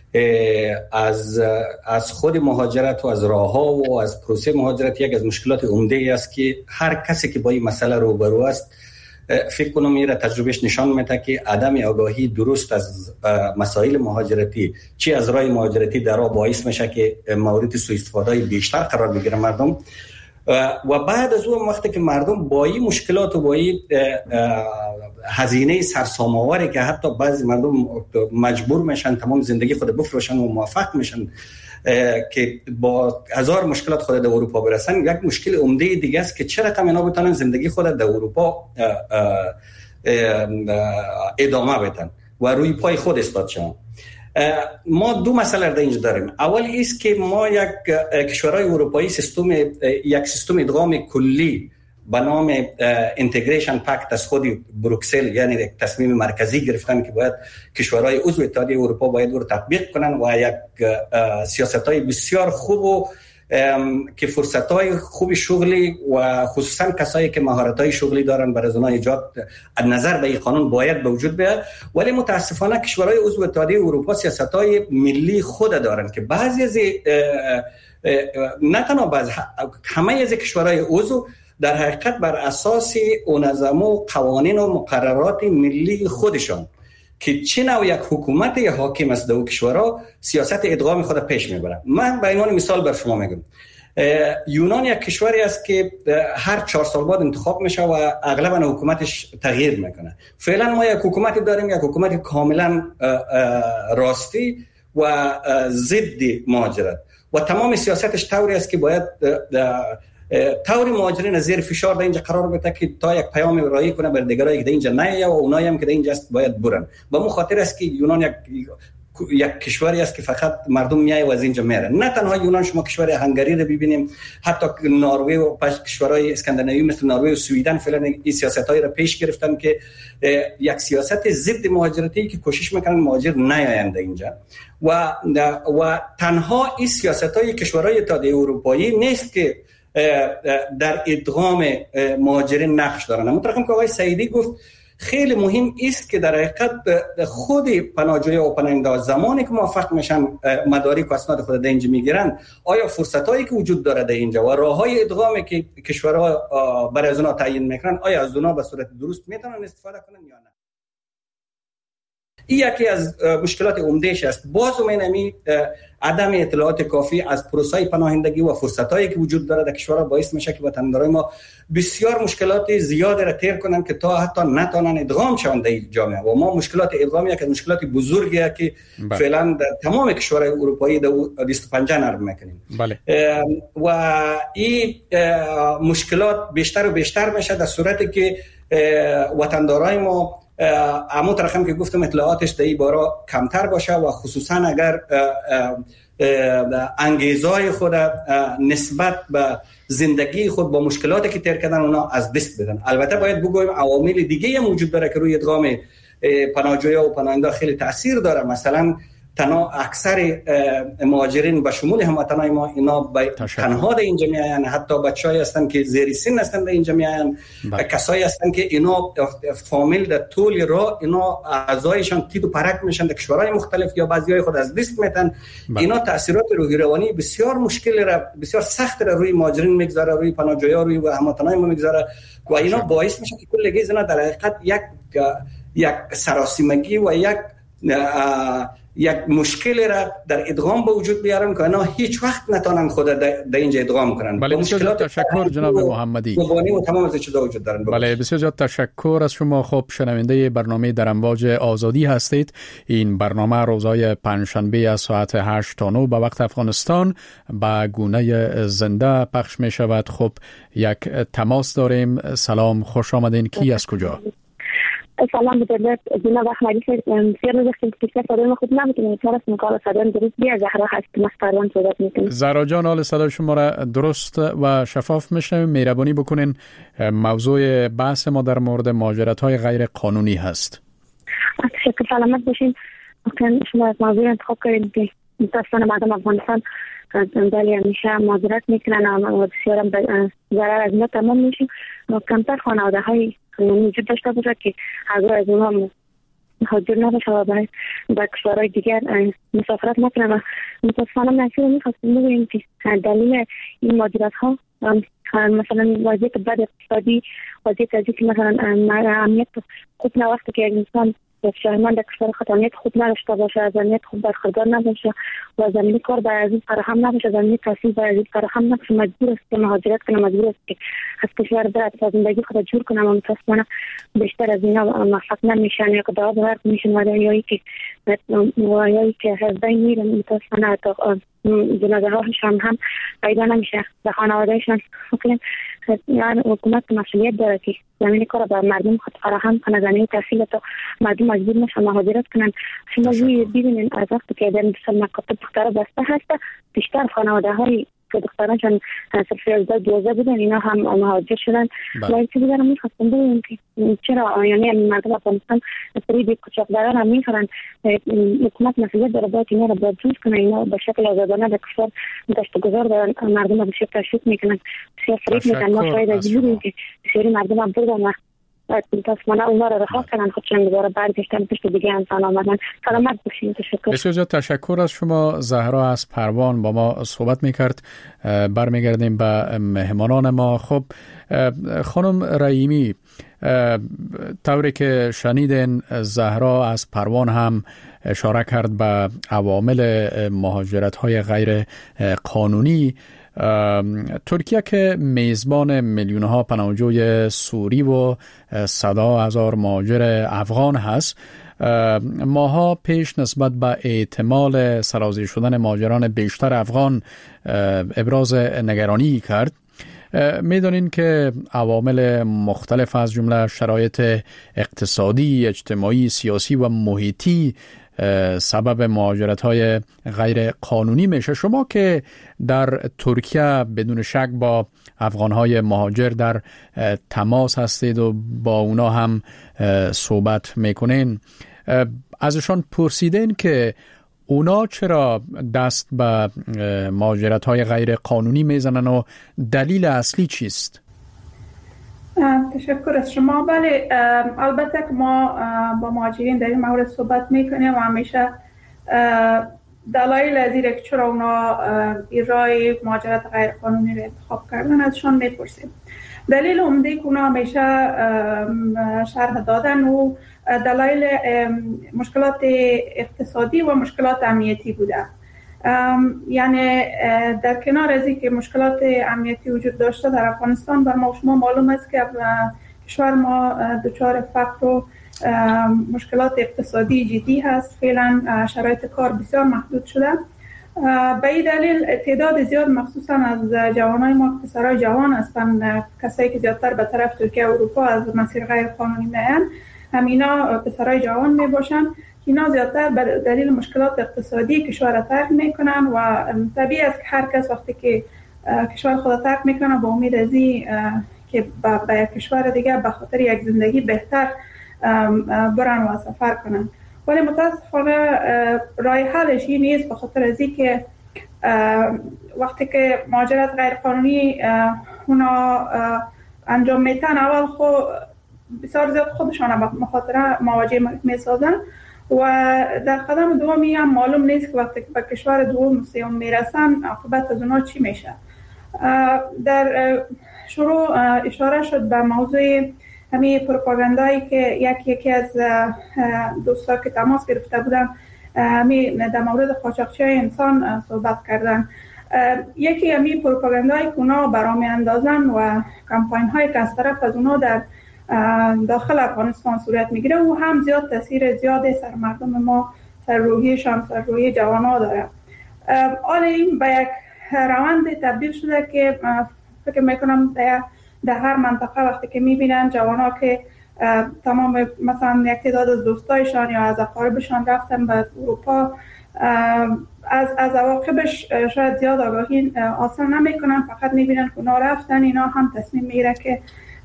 از خود مهاجرت و از راه‌ها و از پروسه مهاجرت یک از مشکلات عمده است که هر کسی که با این مسئله روبرو است فکر کنم میره تجربهش نشان میده که عدم آگاهی درست از مسائل مهاجرتی چی از راه مهاجرتی در آن باعث میشه که مورد سوء استفاده بیشتر قرار بگیره مردم. و بعد از اون وقتی که مردم با این مشکلات و با این هزینه سرسام‌آوری که حتی بعضی مردم مجبور میشن تمام زندگی خود بفروشن و موفق میشن که با هزار مشکلات خود در اروپا برسن، یک مشکل عمده دیگه است که چرا اینا بتونن زندگی خود در اروپا ادامه بدن و روی پای خود استاد شون. ما دو مسئله در اینجا داریم. اول است که ما یک کشورهای اروپایی یک سیستم ادغام کلی به نام اینتگریشن پکت از خود بروکسل، یعنی یک تصمیم مرکزی گرفتن که باید کشورهای عضو اتحادیه اروپا باید رو تطبیق کنن و یک سیاست‌های بسیار خوب و که فرصت‌های خوب شغلی و خصوصا کسایی که مهارت‌های شغلی دارن برای اونها ایجاد از نظر به این قانون باید به وجود بیاد. ولی متاسفانه کشورهای عضو اتحادیه اروپا سیاست‌های ملی خود دارن که بعضی از نه تنها بعضی همه از کشورهای عضو در حقیقت بر اساس نظم و قوانین و مقررات ملی خودشان که چه نوع یک حکومت یا حاکم است در کشورها سیاست ادغام خود پیش میبره. من به عنوان مثال بر شما میگم، یونان یک کشوری است که هر 4 سال بعد انتخاب میشه و اغلبا حکومتش تغییر میکنه. فعلا ما یک حکومتی داریم، یک حکومت کاملا راستی و ضد مهاجرت و تمام سیاستش طوری است که باید طوری مهاجرین زیر فشار در اینجا قرار بده که تا یک پیام ارائه کنه بر دیگرایی که در اینجا نه و اونایی هم که در اینجا است باید برن. به اون خاطر است که یونان یک کشوری است که فقط مردم میای و از اینجا میرن. نه تنها یونان، شما کشور هنگری رو ببینیم، حتی نروژ و کشورهای اسکاندیناوی مثل نروژ و سوئدن فعلا این سیاستایی را پیش گرفتن که یک سیاست ضد مهاجرتی که کوشش میکنن مهاجر نیایند اینجا و تنها این سیاستای کشورهای اتحادیه اروپایی نیست که در ادغام مهاجرین نقش دارن. مطرقم که آقای سعیدی گفت خیلی مهم است که در حقیقت خود پناهجویان و پناهنده زمانی که موفق میشن مدارک و اسناد خود در اینجا میگیرن، آیا فرصتایی که وجود داره در اینجا و راههای ادغامی که کشورها برای از اونها تعیین میکنن، آیا از اونها به صورت درست میتونن استفاده کنن یا نه؟ این یکی از مشکلات عمدهش است. باز همین عدم اطلاعات کافی از پروسه پناهندگی و فرصتایی که وجود داره در کشورها باعث میشه که وطندارای ما بسیار مشکلات زیادی را طی کنن که تا حتی نتونن ادغام شون در جامعه. و ما مشکلات ادغامی یک مشکلات بزرگیه که فعلا در تمام کشورهای اروپایی در 25 نرم میکنیم. بله. و این مشکلات بیشتر و بیشتر میشه در صورتی که وطندارای ما اما طرفم که گفتم اطلاعاتش در این باره کمتر باشه و خصوصا اگر انگیزهای خود نسبت به زندگی خود با مشکلاتی که تیر کردن اونا از دست بدن. البته باید بگویم عوامل دیگه هم وجود داره که روی ادغام پناهجویان و پناهنده خیلی تاثیر داره. مثلا اکثر مهاجرین به شمول هموطنان ما اینا تنها در اینجا میاین، حتی بچه‌ای هستن که زیر سن هستن در اینجا میاین، کسایی هستن که اینا فامیل در طول راه اینا اعضایشان تید و پرک میشن در کشورهای مختلف یا بعضیای خود از دست میتن. اینا تاثیرات روحی روانی بسیار مشکل را بسیار سخت را روی مهاجرین میگذاره، روی پناهجویان، روی هموطنان ما میگذاره و اینا باعث میشه که کل اینا در حقیقت یک سراسیمگی و یک مشکل را در ادغام به وجود بیارن که اینا هیچ وقت نتونن خود در اینجا ادغام کنن. بله، بسیار تشکر جناب محمدی. و تمام از چیزا وجود دارن. بله، بسیار تشکر از شما. خب شنونده برنامه در امواج آزادی هستید. این برنامه روزهای پنجشنبه از ساعت 8 تا 9 به وقت افغانستان به گونه زنده پخش می شود. خب یک تماس داریم. سلام، خوش آمدین. کی از کجا؟ سلام بجدد جناب احمدی. بسیار وقتی که صدای خود نمیتونم کار است مقاله صدای درست بیا زهرا هست مستران صحبت میکنم. زهرا جان، حال صدای شما را درست و شفاف میشنویم. مهربانی بکنین موضوع بحث ما در مورد مهاجرت‌های غیر قانونی هست. تشکر، سلامت باشین. ممکن شما از موضوع انتخاب کردید که متأسفانه مردم افغانستان ولی همیشه مهاجرت میکنن و بسیار ضرر از ما تمام میشه. کمتر خانواده‌های وجود داشته باشه که اگر از اونها مهاجر نباشه و به کشورهای دیگر مسافرت نکنه. و متاسفانه نصیر میخواستیم بگوییم که دلیل این مهاجرت ها مثلا وضعیت بد اقتصادی، وضعیت از که مثلا امنیت خوب نه، وقتی که یک انسان شهرمند کشور خود امنیت خوب نداشته باشه، از امنیت خوب برخوردار نباشه و زمینه کار برای عزیز فراهم نباشه، زمینه تحصیل برای عزیز فراهم نباشه، مجبور است که مهاجرت کنه، مجبور است که از کشور برای زندگی خود جور کنه. و متاسفانه بیشتر از اینا موفق نمیشن یا که دعا برق میشن و یا که هزبایی میرن. متاسفانه جنازه هاشون هم پیدا نمیشه به خانوادهشان. یعنی حکومت مسئولیت داره که زمین کار به مردم خود فراهم کنه، زمین تحصیل تا مردم مجبور نشن مهاجرت کنن. شما ببینید از وقتی که در مکاتب دخترها بسته هست، بیشتر خانواده های که دخترانشان صرف 12 بودن اینا هم مهاجر شدن. و این چیزی رو میخواستم بگم که چرا یعنی مردم افغانستان سری کوچکداران هم میخورن. حکومت مسئولیت داره باید اینا رو بازجویی کنه، اینا به شکل آزادانه در کشور گشت و گذار دارن، مردم رو به شکل تشویق میکنن، بسیار فریب میکنن. ما شاید از جوری که بسیاری مردم هم بردن و متاسفانه اونها رو رها کنن خودشون دوباره برگشتن پشت دیگه انسان آمدن. سلامت باشین. تشکر. بسیار تشکر از شما. زهرا از پروان با ما صحبت میکرد. برمیگردیم به مهمانان ما. خب خانم رحیمی، طوری که شنیدین زهرا از پروان هم اشاره کرد به عوامل مهاجرت‌های غیر قانونی. ترکیه که میزبان میلیون‌ها پناهجوی سوری و 100,000 مهاجر افغان هست، ماها پیش نسبت به احتمال سرازیر شدن مهاجران بیشتر افغان ابراز نگرانی کرد. میدونین که عوامل مختلف از جمله شرایط اقتصادی، اجتماعی، سیاسی و محیطی سبب مهاجرت‌های غیر قانونی میشه. شما که در ترکیه بدون شک با افغان‌های مهاجر در تماس هستید و با اونا هم صحبت میکنین، ازشان پرسیدین که اونا چرا دست به مهاجرت‌های غیر قانونی میزنن و دلیل اصلی چیست؟ تشکر از شما. بله، البته که ما با مهاجرین در این مورد صحبت میکنیم و همیشه دلایل از اینکه چرا اونا راه مهاجرت غیر قانونی را انتخاب کردن ازشان میپرسیم. دلیل عمده که اونا همیشه شرح دادن و دلایل مشکلات اقتصادی و مشکلات امنیتی بوده. یعنی در کنار از اینکه مشکلات امنیتی وجود داشته در افغانستان، بر ما شما معلوم است که کشور ما دچار فقر و مشکلات اقتصادی جدی هست. فعلا شرایط کار بسیار محدود شده. به این دلیل تعداد زیاد مخصوصا از جوانای ما، پسرای جوان هستند، کسایی که زیادتر به طرف ترکیه و اروپا از مسیر غیر قانونی میان، همینا پسرای جوان میباشند. اینا زیادتر به دلیل مشکلات اقتصادی کشور را ترک میکنن و طبیعی است که هر کس وقتی که کشور خود ترک میکنه با امید از این که به کشور دیگه به خاطر یک زندگی بهتر برن و سفر کنن. ولی متاسفانه راه حلش این نیست، به خاطر از این که وقتی که مهاجرت غیر قانونی اونا انجام میتن، اول خود بسیار زیاد خودشان به مخاطره مواجه میسازن و در قدم دومی هم معلوم نیست که وقتی که به کشور دوم سوم میرسن عاقبت از اونا چی میشه. در شروع اشاره شد به موضوع همین پروپاگاندایی که یکی از دوستا که تماس گرفته بودن همین در مورد قاچاقچی انسان صحبت کردن. یکی همین پروپاگاندایی که اونا برامی اندازن و کمپاین های که از طرف از اونا در داخل افغانستان صورت میگیره و هم زیاد تاثیر زیادی سر مردم ما، سر روحیشان، سر روحی جوانها داره. حالا این به یک روند تبدیل شده که فکر میکنم در هر منطقه وقتی که میبینن جوانها که تمام مثلا یک تعداد از دوستایشان یا از اقاربشان رفتن به اروپا، از عواقبش شاید زیاد آگاهی حاصل نمیکنن، فقط میبینن که اونا رفتن. اینا هم تصمیم میگیره که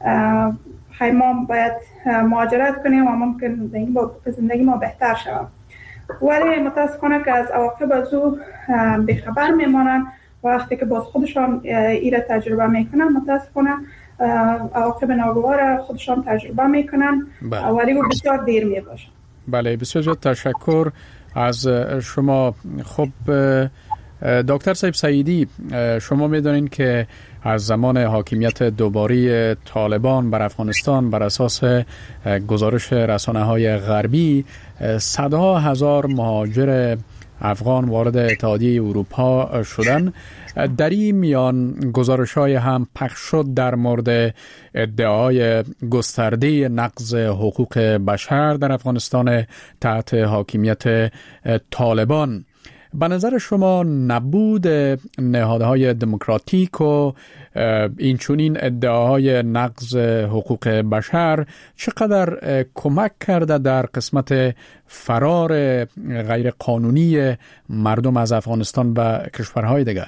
ما باید مهاجرت کنیم و ممکن زندگی ما بهتر شود. ولی متاسفانه که از عواقب از او بیخبر میمانن و وقتی که باز خودشان ایره تجربه میکنن، متاسفانه عواقب ناگوار خودشان تجربه میکنن. ولی او بسیار دیر میباشن. بله، بسیار زیاد تشکر از شما. خب دکتر صاحب سعیدی، شما میدونین که از زمان حاکمیت دوباره طالبان بر افغانستان بر اساس گزارش رسانه‌های غربی صدها هزار مهاجر افغان وارد اتحادیه اروپا شدن. در این میان گزارش‌های هم پخش شد در مورد ادعای گسترده نقض حقوق بشر در افغانستان تحت حاکمیت طالبان. به نظر شما نبود نهادهای دموکراتیک و اینچنین ادعاهای نقض حقوق بشر چقدر کمک کرده در قسمت فرار غیر قانونی مردم از افغانستان به کشورهای دیگه؟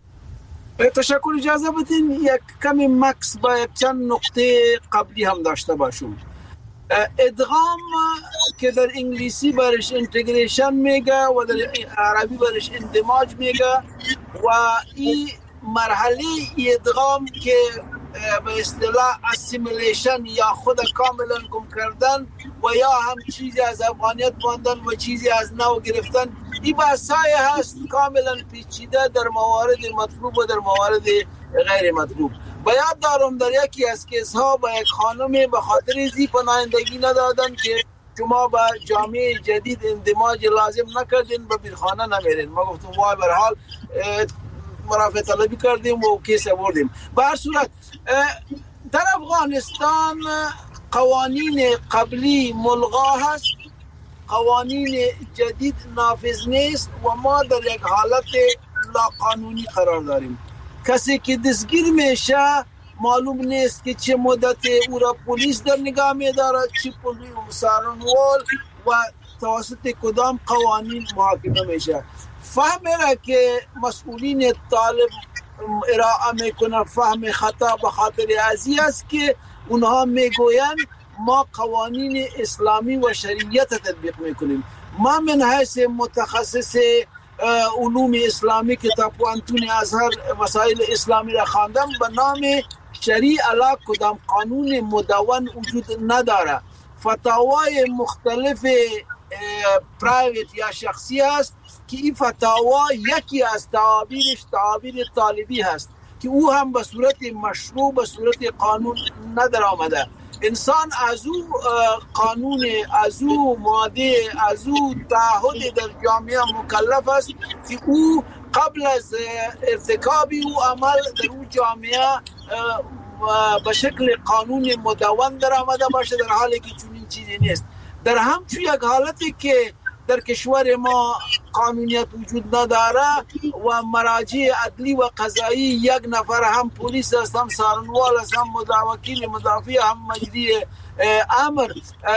تشکر. اجازه بدین یک کمی مکس با یک چند نقطه قبلی هم داشته باشم. ادغام که در انگلیسی برش انتگریشن میگه و در عربی برش اندماج میگه و این مرحله ادغام که به اصطلاح اسیمیلیشن یا خود کاملا گم کردن و یا هم چیزی از افغانیت ماندن و چیزی از نو گرفتن، این بحثای هست کاملا پیچیده در موارد مطلوب و در موارد غیر مطلوب. باید دارم در یکی از کیس‌ها با یک خانم به خاطر زی پناهندگی ندادن که شما با جامعه جدید اندماج لازم نکردین به بیرخانه نمیرین. ما گفتم وای به هر حال مرافع طلبی کردیم و کیس آوردیم. به هر صورت در افغانستان قوانین قبلی ملغا هست، قوانین جدید نافذ نیست و ما در یک حالت لاقانونی قرار داریم. کسی که دستگیر میشه معلوم نیست که چه مدت او را پلیس در نگاه میداره، چه پلیس مسارنوال و توسط کدام قوانین محاکمه میشه. فهمه که مسئولین طالب ارائه میکنه فهم خطا به خاطر ازی است که اونها میگوین ما قوانین اسلامی و شریعت تطبیق میکنیم. ما من حیث متخصص علوم اسلامی که تا پوانتون ازهر مسائل اسلامی را خواندم، به نام شریع علا کدام قانون مدون وجود نداره. فتاوای مختلف پرایویت یا شخصی است که این فتاوا یکی از تعابیر طالبی هست که او هم به صورت مشروع به صورت قانون ندر آمده. انسان از او قانون، از او ماده، از او تعهد در جامعه مکلف است که او قبل از ارتکاب او عمل در او جامعه به شکل قانون مدون در آمده باشه، در حالی که چنین چیزی نیست. در همچون یک حالتی که در کشور ما قانونیت وجود نداره و مراجع عدلی و قضایی یک نفر هم پلیس است، هم سارنوال است، هم وکیل مدافع، هم مجری امر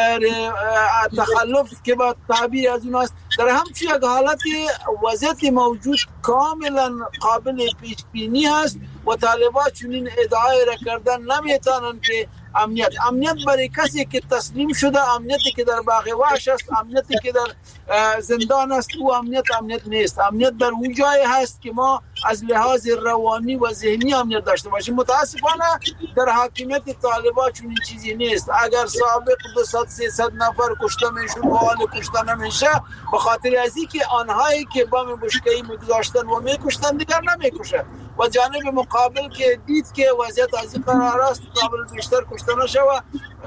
تخلف که با تعبیر از اون است. در همچون یک حالتی وضعیت موجود کاملا قابل پیش بینی است و طالبان چنین ادعای را کردن نمیتونن که امنیت برای کسی که تسلیم شده، امنیتی که در باغ وحش است، امنیتی که در زندان است، او امنیت نیست. امنیت در اون جای هست که ما از لحاظ روانی و ذهنی امنیت داشته باشیم. متاسفانه در حاکمیت طالبان چنین چیزی نیست. اگر سابق 200-300 نفر کشته میشون و حال کشته نمیشه، به خاطر از اینکه آنهایی که بم بشکه‌ای میگذاشتن و میکشتن دیگر نمیکشه و جانب مقابل که دید که وضعیت از این قرار است قابل بیشتر کشته نشه و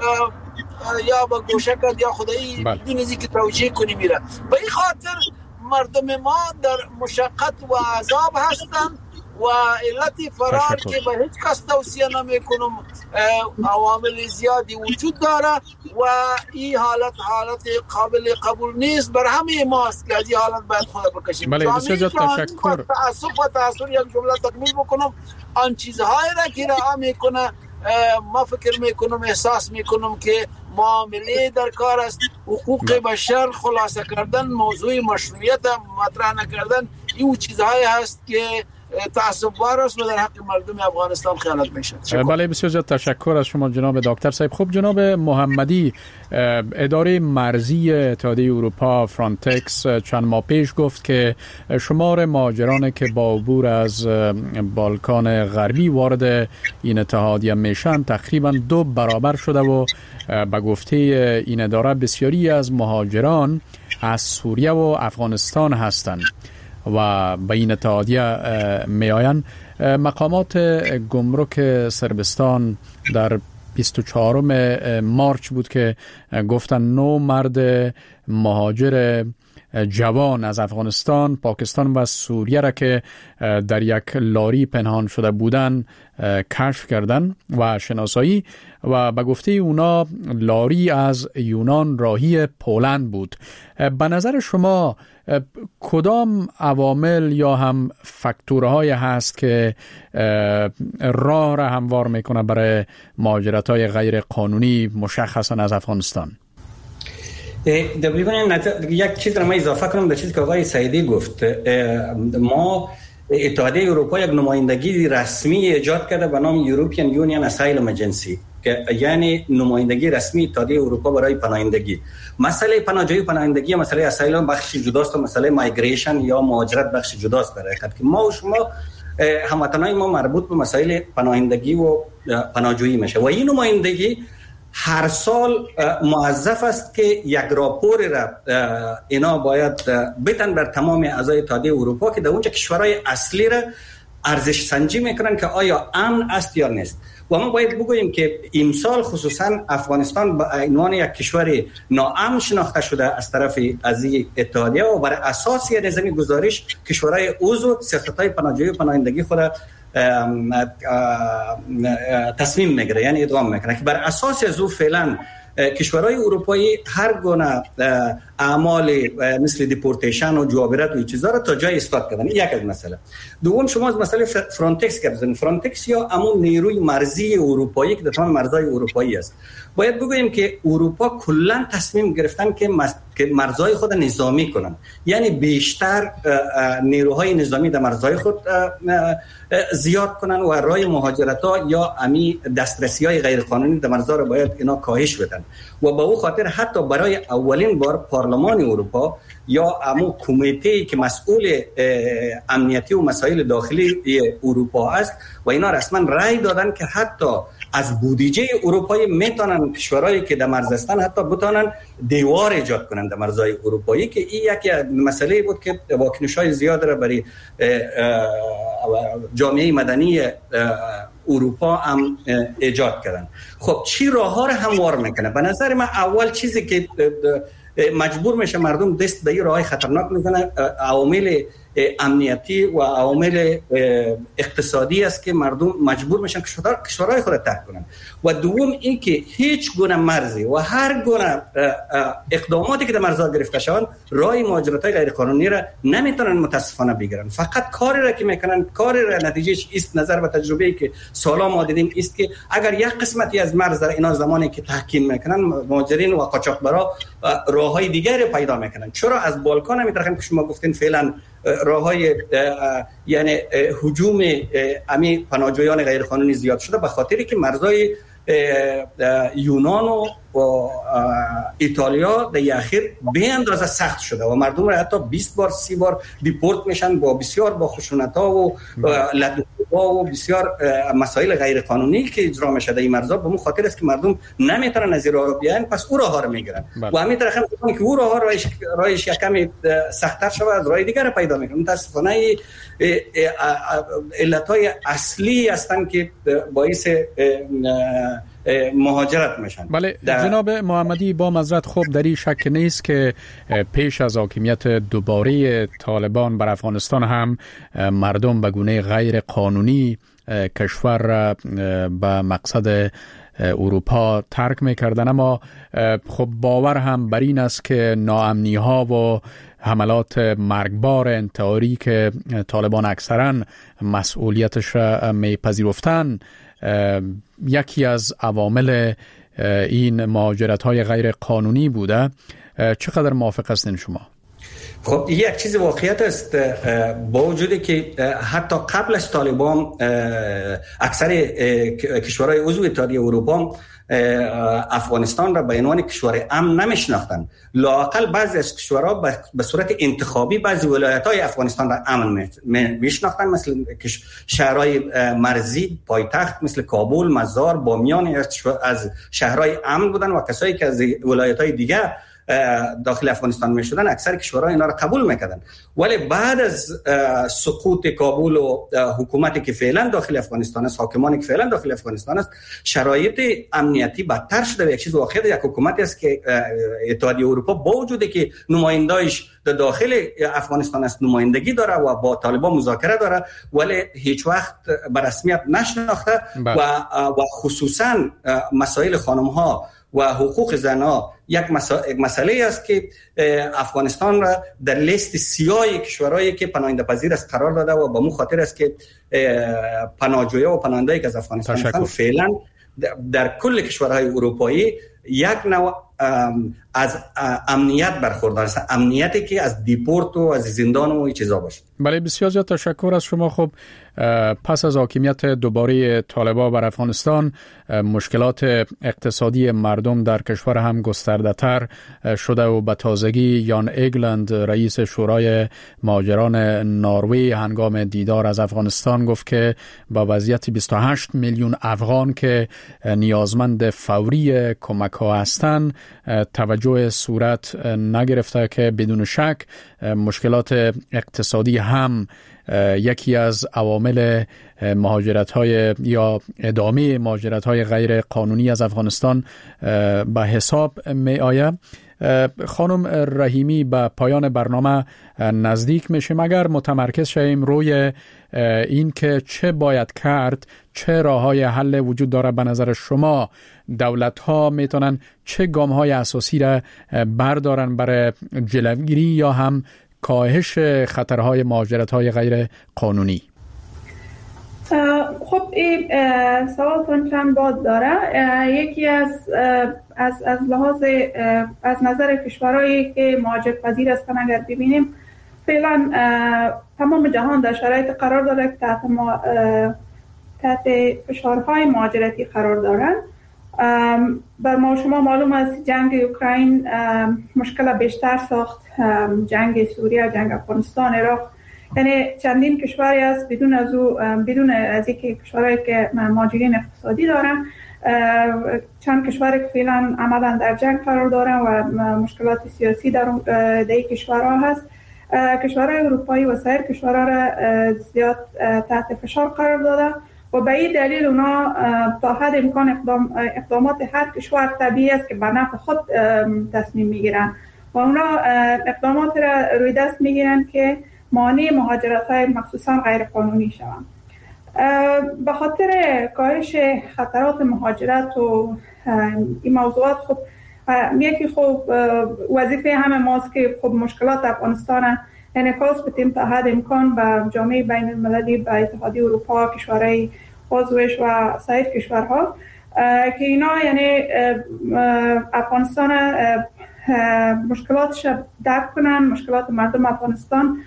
یا با گوشه کرد یا خدایی بدون از اینکه توجیه کنی میره. به این خاطر مردم ما در مشقت و عذاب هستند و علت فرار که به هیچ کس توصیه نمیکنم، عوامل زیادی وجود داره و این حالت قابل قبول نیست بر همه ماست که از این حالت باید خود بکشیم. بله، بسیار تشکر. تأثیر یک جمله تکمیل بکنم. آن چیزهایی را که رعا میکنه ما فکر میکنم، احساس میکنم که معامله در کار است. حقوق بشر خلاصه کردن، موضوع مشروعیت مطرح نکردن، این چیزهایی هست که تعصب‌بار است و در حق مردم افغانستان خیانت میشه. بله، بسیار زیاد تشکر از شما جناب دکتر صاحب. خب جناب محمدی، اداره مرزی اتحادیه اروپا فرانتکس چند ماه پیش گفت که شمار مهاجرانی که با عبور از بالکان غربی وارد این اتحادیه میشن تقریبا 2 برابر شده و به گفته این اداره بسیاری از مهاجران از سوریه و افغانستان هستند و به این اتحادیه می آیند. مقامات گمرک صربستان در 24 مارچ بود که گفتن 9 مرد مهاجر جوان از افغانستان، پاکستان و سوریه را که در یک لاری پنهان شده بودند کشف کردند و شناسایی و به گفته اونا لاری از یونان راهی پولند بود. به نظر شما کدام عوامل یا هم فاکتورهای هست که راه را هموار میکنه برای مهاجرت‌های غیر قانونی مشخصا از افغانستان؟ یک چیز را من اضافه کنم به چیزی که آقای سعیدی گفت. ما اتحادیه اروپا یک نمایندگی رسمی ایجاد کرده به نام یوروپیان یونین اسایلم ایجنسی که یعنی نمایندگی رسمی اتحادیه اروپا برای پناهندگی. مسئله پناهجویی و پناهندگی مسئله اسایلم بخشی جداست و مسئله مایگریشن یا مهاجرت بخشی جداست. در حقیقت که ما و شما هموطنان ما مربوط به مسائل پناهندگی و پناهجویی میشه و این نمایندگی هر سال موظف است که یک راپور را اینا باید بتن بر تمام اعضای اتحادیه اروپا که در اونجا کشورهای اصلی را ارزش سنجی میکنن که آیا امن است یا نیست. و ما باید بگوییم که امسال خصوصا افغانستان به عنوان یک کشور ناامن شناخته شده از طرف از اتحادیه و بر اساس نظامی گزارش کشورهای عضو سیاست‌های پناهجویی و پناهندگی خود تصمیم میگیره، یعنی ادغام میکنه که بر اساس از او فعلا کشورهای اروپایی هر گونه اعمال مثل دیپورتیشن و جوابرت و این چیزا را تا جای استاد کردن. یک از مسئله. دوم شما از مسئله فرانتکس گفتن. فرانتکس یا همون نیروی مرزی اروپایی که در تمام مرزهای اروپایی است. باید بگوییم که اروپا کلا تصمیم گرفتن که که مرزهای خود نظامی کنن، یعنی بیشتر نیروهای نظامی در مرزهای خود زیاد کنن و رای مهاجرت ها یا امی دسترسی های غیر قانونی در مرزها را باید اینا کاهش بدن و به او خاطر حتی برای اولین بار پارلمان اروپا یا امو کمیته که مسئول امنیتی و مسائل داخلی اروپا است و اینا رسما رای دادن که حتی از بودجه اروپایی میتونن کشورهایی که در مرز هستن حتی بتونن دیوار ایجاد کنن در مرزهای اروپایی، که این یک مسئله بود که واکنش‌های زیاد را برای جامعه مدنی اروپا هم ایجاد کردن. خب چی راه‌ها را هموار میکنه؟ به نظر من اول چیزی که مجبور میشه مردم دست به راههای خطرناک میکنه عوامل امنیتی و عوامل اقتصادی است که مردم مجبور میشن کشورهای خود ترک کنن. و دوم این که هیچ گونه مرزی و هر گونه اقداماتی که در مرزها گرفته شوند راه مهاجرت‌های غیر قانونی را نمیتونن متاسفانه بگیرن. فقط کاری را که میکنن، کاری را نتیجهش است نظر به تجربه‌ای که سالا ما دیدیم است که اگر یک قسمتی از مرز در اینا زمانی که تحکیم میکنن مهاجرین و قاچاقبرا راههای دیگری پیدا میکنن. چرا از بالکن میترخن که شما گفتین فعلا راههای یعنی هجوم امی پناهجویان غیر قانونی زیاد شده به خاطری که مرزهای یونان و ایتالیا در اخیر به اندازه سخت شده و مردم را حتی 20 بار 30 بار دیپورت میشن با بسیار با خشونت‌ها و لطمه‌ها و بسیار مسائل غیر قانونی که اجرا میشه در این مرزها. به اون خاطر است که مردم نمیتونن از راه بیان، پس او راه‌ها رو میگیرن و همین طرف هم که او راه‌ها راهش یکم سخت‌تر شود از راه دیگر پیدا میکنن. متأسفانه علت‌های اصلی هستن که باعث مهاجرت میشن. بله جناب محمدی، با معذرت خب در این شک نیست که پیش از حاکمیت دوباره طالبان بر افغانستان هم مردم به گونه غیر قانونی کشور را به مقصد اروپا ترک میکردن، اما خب باور هم بر این است که ناامنی ها و حملات مرگبار انتحاری که طالبان اکثرا مسئولیتش را میپذیرفتن یکی از عوامل این مهاجرت های غیر قانونی بوده. چقدر موافق هستین شما؟ خب یک چیز واقعیت است، با وجودی که حتی قبل از طالبان اکثر کشورهای عضو اتحادیه اروپا افغانستان را به عنوان کشور امن نمیشناختند. لااقل بعضی از کشورها به صورت انتخابی بعضی ولایت‌های افغانستان را امن میشناختند، مثل شهرهای مرزی پایتخت مثل کابل، مزار، بامیان از شهرهای امن بودند و کسایی که از ولایت‌های دیگه داخل افغانستان میشدن اکثر کشورها اینا را قبول میکردن. ولی بعد از سقوط کابل و حکومتی که فعلا داخل افغانستان است، حاکمانی که فعلا داخل افغانستان است، شرایط امنیتی بدتر شده. یک چیز واقعی، یک حکومتی است که اتحادیه اروپا با وجودی که نمایندایش در داخل افغانستان است نمایندگی داره و با طالبان مذاکره داره، ولی هیچ وقت به رسمیت نشناخته و خصوصا مسائل خانم‌ها و حقوق زنها یک مسئله است که افغانستان را در لیست سیاه کشورهایی که پناهنده پذیر است قرار داده و به مو خاطر است که پناهجویان و پناهنده‌ای که از افغانستان هستند فعلا در کل کشورهای اروپایی یک نوع از امنیت برخوردار است، امنیتی که از دیپورت و از زندان و این چیزا باشه. بله بسیار زیاد تشکر از شما. خب پس از حاکمیت دوباره طالبان بر افغانستان مشکلات اقتصادی مردم در کشور هم گسترده تر شده و به تازگی یان ایگلند رئیس شورای مهاجران نروژ هنگام دیدار از افغانستان گفت که با وضعیت 28 میلیون افغان که نیازمند فوری کمک ها هستند توجه صورت نگرفته که بدون شک مشکلات اقتصادی هم یکی از عوامل مهاجرت‌های یا ادامه مهاجرت‌های غیر قانونی از افغانستان به حساب می آید. خانم رحیمی به پایان برنامه نزدیک میشیم. اگر متمرکز شویم روی این که چه باید کرد، چه راه‌های حل وجود داره به نظر شما، دولت‌ها میتونن چه گام‌های اساسی را بردارن برای جلوگیری یا هم کاهش خطرهای مهاجرت‌های غیر قانونی؟ خب این سوالتون چند باب داره. یکی از لحاظ از نظر کشورهایی که مهاجرت پذیر هستند اگر ببینیم فعلا تمام جهان در شرایط قرار داره که تحت فشارهای مهاجرتی قرار دارند. بر ما شما معلوم است جنگ اوکراین مشکل بیشتر ساخت، جنگ سوریه، جنگ افغانستان، عراق، یعنی چندین کشوری است بدون از اینکه کشورهایی که مهاجرین اقتصادی دارن، چند کشوری که فعلا عملا در جنگ قرار دارن و مشکلات سیاسی در این کشورها هست. کشورهای اروپایی و سایر کشورها را زیاد تحت فشار قرار داده و به این دلیل اونا تا حد امکان اقدامات هر کشور طبیعی است که به نفع خود تصمیم میگیرن و اونا اقدامات را روی دست میگیرن که مانع مهاجرت های مخصوصا غیر قانونی شوند. به خاطر کاهش خطرات مهاجرت و این موضوعات خب یکی خب وظیفه همه ماست که خب مشکلات افغانستان انعکاس بدیم تا حد امکان به جامعه بین المللی، به اتحادیه اروپا، کشورهای عضوش و سایر کشورها که اینا یعنی افغانستان مشکلاتش درک کنن، مشکلات مردم افغانستان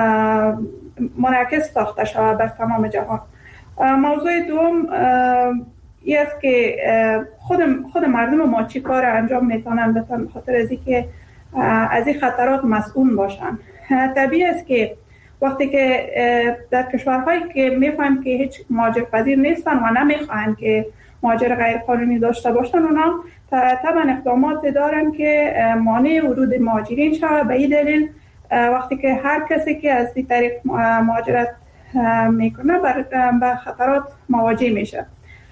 منعکس ساخته شود بر تمام جهان. موضوع دوم این است که خود مردم ما چی کار انجام میتونن به خاطر از اینکه از این خطرات مسئول باشن. طبیعی است که وقتی که در کشورهایی که میفهمیم که هیچ مهاجر پذیر نیستن و نمیخواهند که مهاجر غیر قانونی داشته باشن، اونا طبعا اقدامات دارن که مانع ورود مهاجرین شود. به این دلیل وقتی که هر کسی که از این طریق مهاجرت میکنه با خطرات مواجه میشه.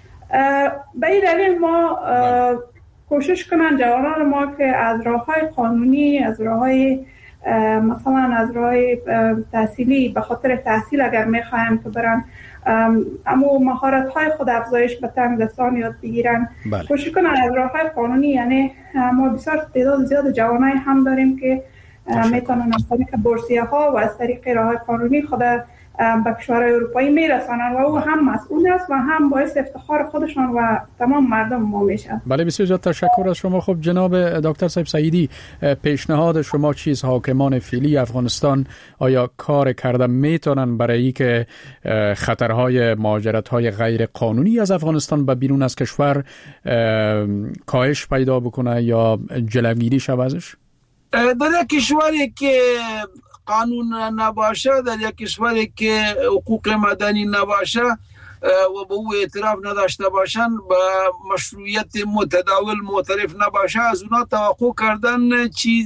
به این دلیل ما کوشش کنن جوانان ما که از راههای قانونی، از راههای مثلا از راه تحصیلی به خاطر تحصیل اگر میخوایم که برن اما مهارت‌های خود افزایش به تنگ دستان یاد بگیرن، کوشش کنن از راههای قانونی. یعنی ما بسیار تعداد زیاد جوانای هم داریم که میتونن از طریق بورسیه ها و از طریق راههای قانونی خود به کشورهای اروپایی میرسانن و او هم مسئول است و هم باعث افتخار خودشان و تمام مردم ما میشن. بله، بسیار زیاد تشکر از شما. خب جناب دکتر صاحب سعیدی، پیشنهاد شما چیز؟ حاکمان فعلی افغانستان آیا کار کردن میتونن برای که خطرهای مهاجرت‌های غیر قانونی از افغانستان به بیرون از کشور کاهش پیدا بکنه یا جلوگیری شود ازش؟ در کشوری که قانون نباشه، در یک کشوری که حقوق مدنی نباشه و به او اعتراف نداشته باشن، به مشروعیت متداول معترف نباشه، از اونا توقع کردن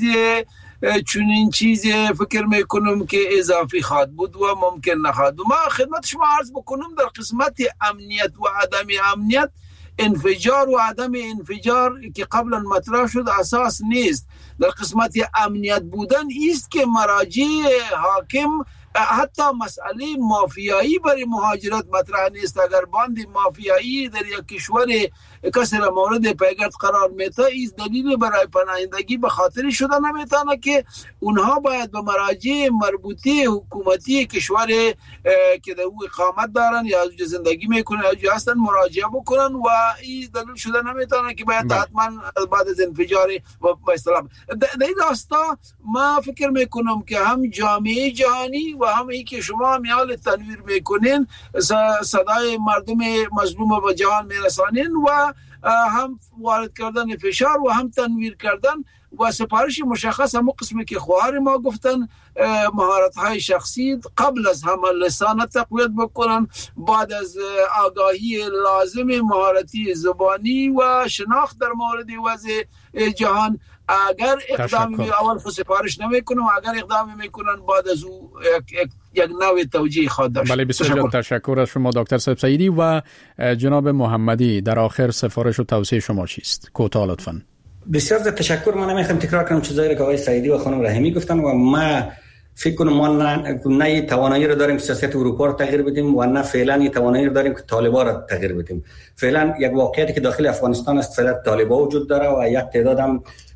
چنین چیز فکر میکنم که اضافی خواهد بود و ممکن نخواهد. ما خدمت شما عرض بکنم در قسمت امنیت و عدم امنیت، انفجار و عدم انفجار که قبلا مطرح شد اساس نیست. در قسمت امنیت بودن است که مراجع حاکم حتی مسئله مافیایی برای مهاجرت مطرح نیست. اگر باند مافیایی در یک کشور کسی را مورد پیگرد قرار میده، ایست دلیل برای پناهندگی به خاطر شده نمیتونه که اونها باید به مراجع مربوطه حکومتی کشور که در او اقامت دارن یا زندگی میکنن یا هستن مراجعه بکنن و این دلیل شده نمیتونه که باید حتما بعد از انفجار و اصطلاح در این راستا ما فکر میکنم که هم جامعه جهانی و هم ای که شما میال تنویر میکنین، صدای مردم مظلوم به جهان میرسانین و هم وارد کردن فشار و هم تنویر کردن و سپارش مشخص. همون قسمی که خواهر ما گفتن، مهارت‌های شخصی قبل از همه لسان تقویت بکنن، بعد از آگاهی لازم مهارتی زبانی و شناخت در مورد وضع جهان. اگر اقدام اول سفارش نمیکنن و اگر اقدام میکنن بعد از او یک نوع توجیه خواهد داشت. بله، بسیار تشکر از شما دکتر صاحب سعیدی. و جناب محمدی، در آخر سفارش و توصیه شما چیست؟ کوتاه لطفاً. بسیار تشکر. من نمیخوام تکرار کنم چیزایی که آقای سعیدی و خانم رحیمی گفتن و ما فکر کنم ما نه توانایی رو داریم سیاست اروپا رو تغییر بدیم و نه فعلا توانایی رو داریم که طالبان رو تغییر بدیم. فعلا یک واقعیتی که داخل افغانستان است، فعلا طالبان وجود داره و یک تعداد هم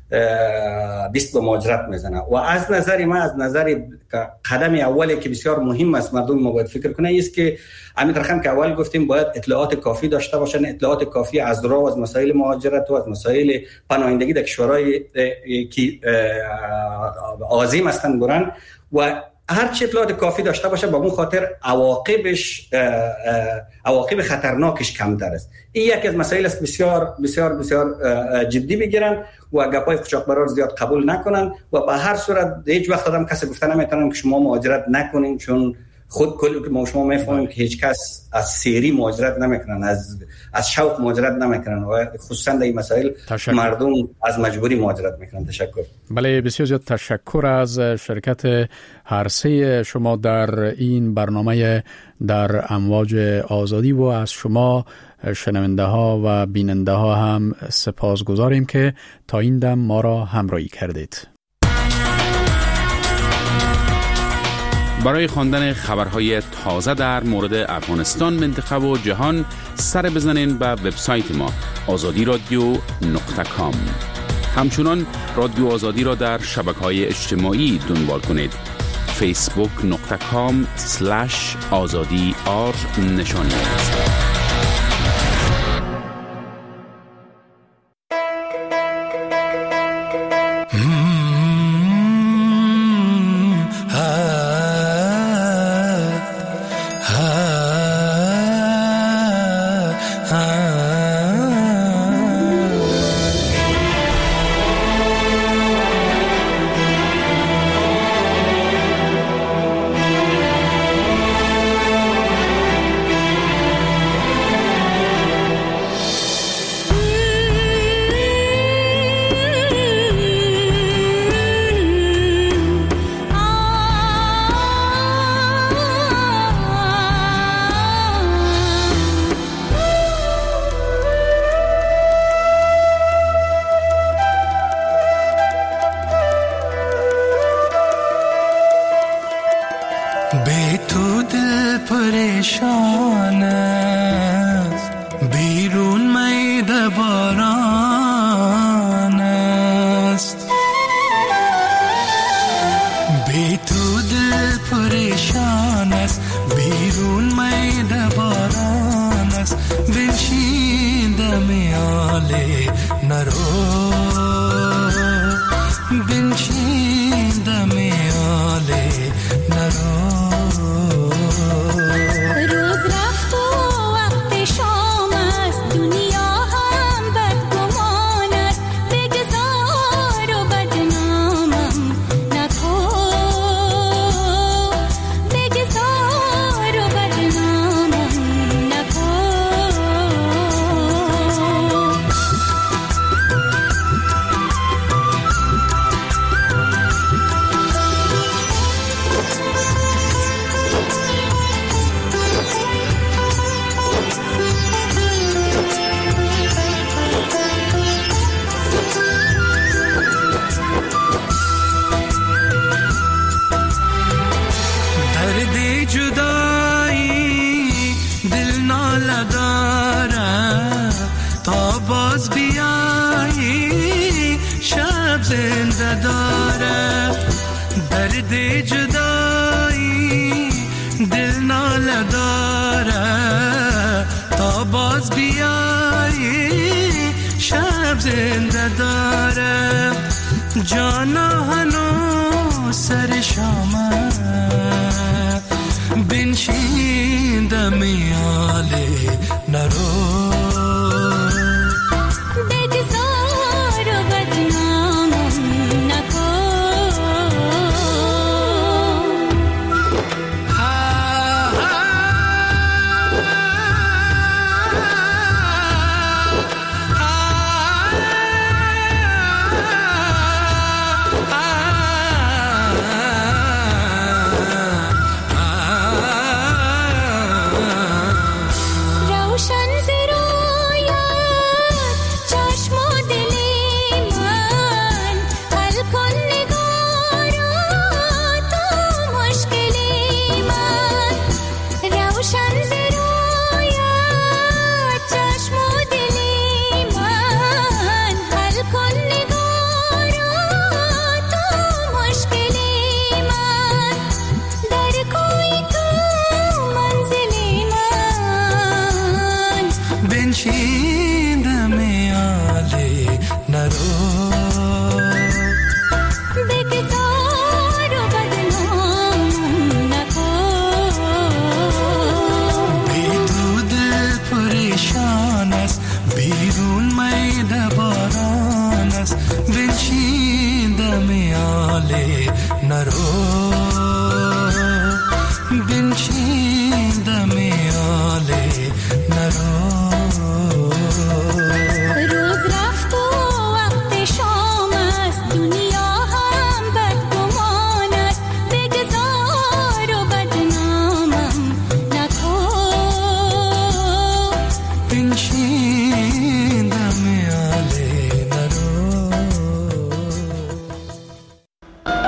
دست به مهاجرت میزنه. و از نظر من، از نظر قدم اولی که بسیار مهم است مردم ما باید فکر کنه است که همین رقم که اول گفتیم باید اطلاعات کافی داشته باشن، اطلاعات کافی از راه و از مسائل مهاجرت و از مسائل پناهندگی در کشورهای که عظیم هستند برن و هر چه اطلاعات کافی داشته باشه با اون خاطر عواقب خطرناکش کمتر است. این یکی از مسائل است بسیار بسیار بسیار جدی بگیرن و گپای قاچاقبران زیاد قبول نکنن و به هر صورت هیچ وقت آدم کسی گفته نمیتونن که شما مهاجرت نکنین، چون خود کلی که ما شما میفهمیم که هیچ کس از سری مهاجرت نمیکنن، از شوق مهاجرت نمیکنن و خصوصا در این مسائل مردم از مجبوری مهاجرت میکنن. تشکر. بله، بسیار زیاد تشکر از شرکت هر سه شما در این برنامه در امواج آزادی و از شما شنونده ها و بیننده ها هم سپاسگزاریم که تا این دم ما را همراهی کردید. برای خواندن خبرهای تازه در مورد افغانستان، منطقه و جهان سر بزنین به وبسایت ما azadiradio.com. همچنان رادیو آزادی را در شبکه‌های اجتماعی دنبال کنید. facebook.com/azadi_r نشانی است. نرو بنشین